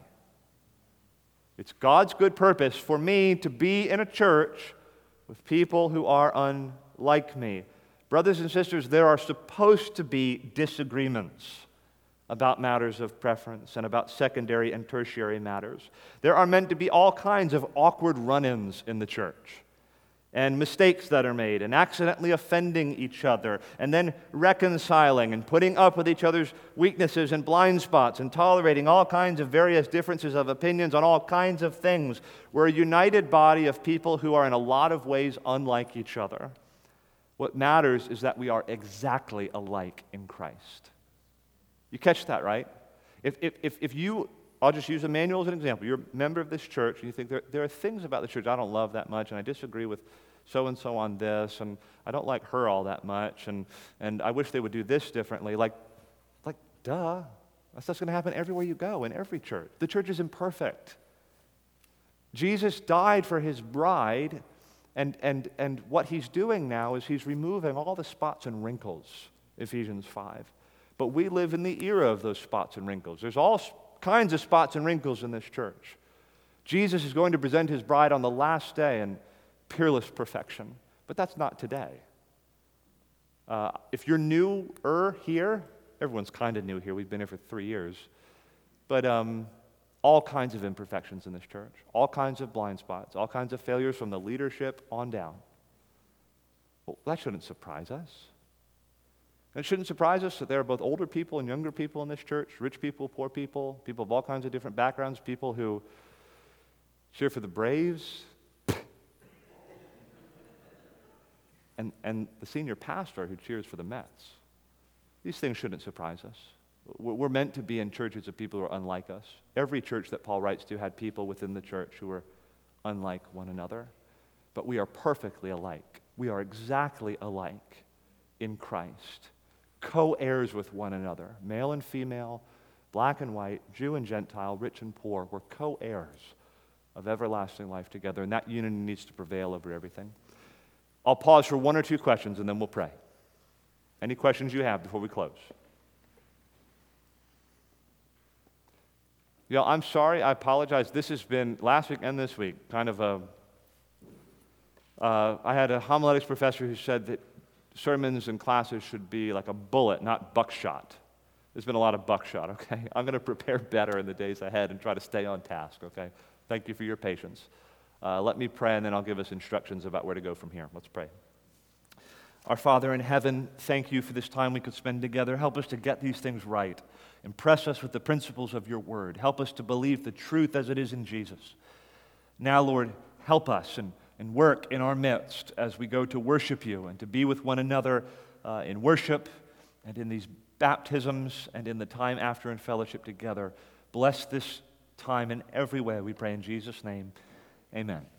It's God's good purpose for me to be in a church with people who are unlike me. Brothers and sisters, there are supposed to be disagreements about matters of preference and about secondary and tertiary matters. There are meant to be all kinds of awkward run-ins in the church, and mistakes that are made, and accidentally offending each other, and then reconciling and putting up with each other's weaknesses and blind spots, and tolerating all kinds of various differences of opinions on all kinds of things. We're a united body of people who are in a lot of ways unlike each other. What matters is that we are exactly alike in Christ. You catch that, right? If, if, if, if you, I'll just use Emmanuel as an example. You're a member of this church, and you think there, there are things about the church I don't love that much, and I disagree with so-and-so on this, and I don't like her all that much, and, and I wish they would do this differently. Like, like, duh. That's what's going to happen everywhere you go, in every church. The church is imperfect. Jesus died for His bride, and, and, and what He's doing now is He's removing all the spots and wrinkles, Ephesians five. But we live in the era of those spots and wrinkles. There's all kinds of spots and wrinkles in this church. Jesus is going to present His bride on the last day in peerless perfection. But that's not today. Uh, if you're newer here, everyone's kind of new here. We've been here for three years. But um, all kinds of imperfections in this church, all kinds of blind spots, all kinds of failures from the leadership on down. Well, that shouldn't surprise us. And it shouldn't surprise us that there are both older people and younger people in this church, rich people, poor people, people of all kinds of different backgrounds, people who cheer for the Braves, and, and the senior pastor who cheers for the Mets. These things shouldn't surprise us. We're meant to be in churches of people who are unlike us. Every church that Paul writes to had people within the church who were unlike one another. But we are perfectly alike. We are exactly alike in Christ. Co-heirs with one another, male and female, black and white, Jew and Gentile, rich and poor. We're co-heirs of everlasting life together, and that unity needs to prevail over everything. I'll pause for one or two questions, and then we'll pray. Any questions you have before we close? You know, I'm sorry, I apologize. This has been, last week and this week, kind of a, uh, I had a homiletics professor who said that sermons and classes should be like a bullet, not buckshot. There's been a lot of buckshot, okay? I'm going to prepare better in the days ahead and try to stay on task, okay? Thank you for your patience. Uh, let me pray, and then I'll give us instructions about where to go from here. Let's pray. Our Father in heaven, thank you for this time we could spend together. Help us to get these things right. Impress us with the principles of your word. Help us to believe the truth as it is in Jesus. Now, Lord, help us and, and work in our midst as we go to worship you and to be with one another uh, in worship and in these baptisms and in the time after in fellowship together. Bless this time in every way, we pray in Jesus' name. Amen.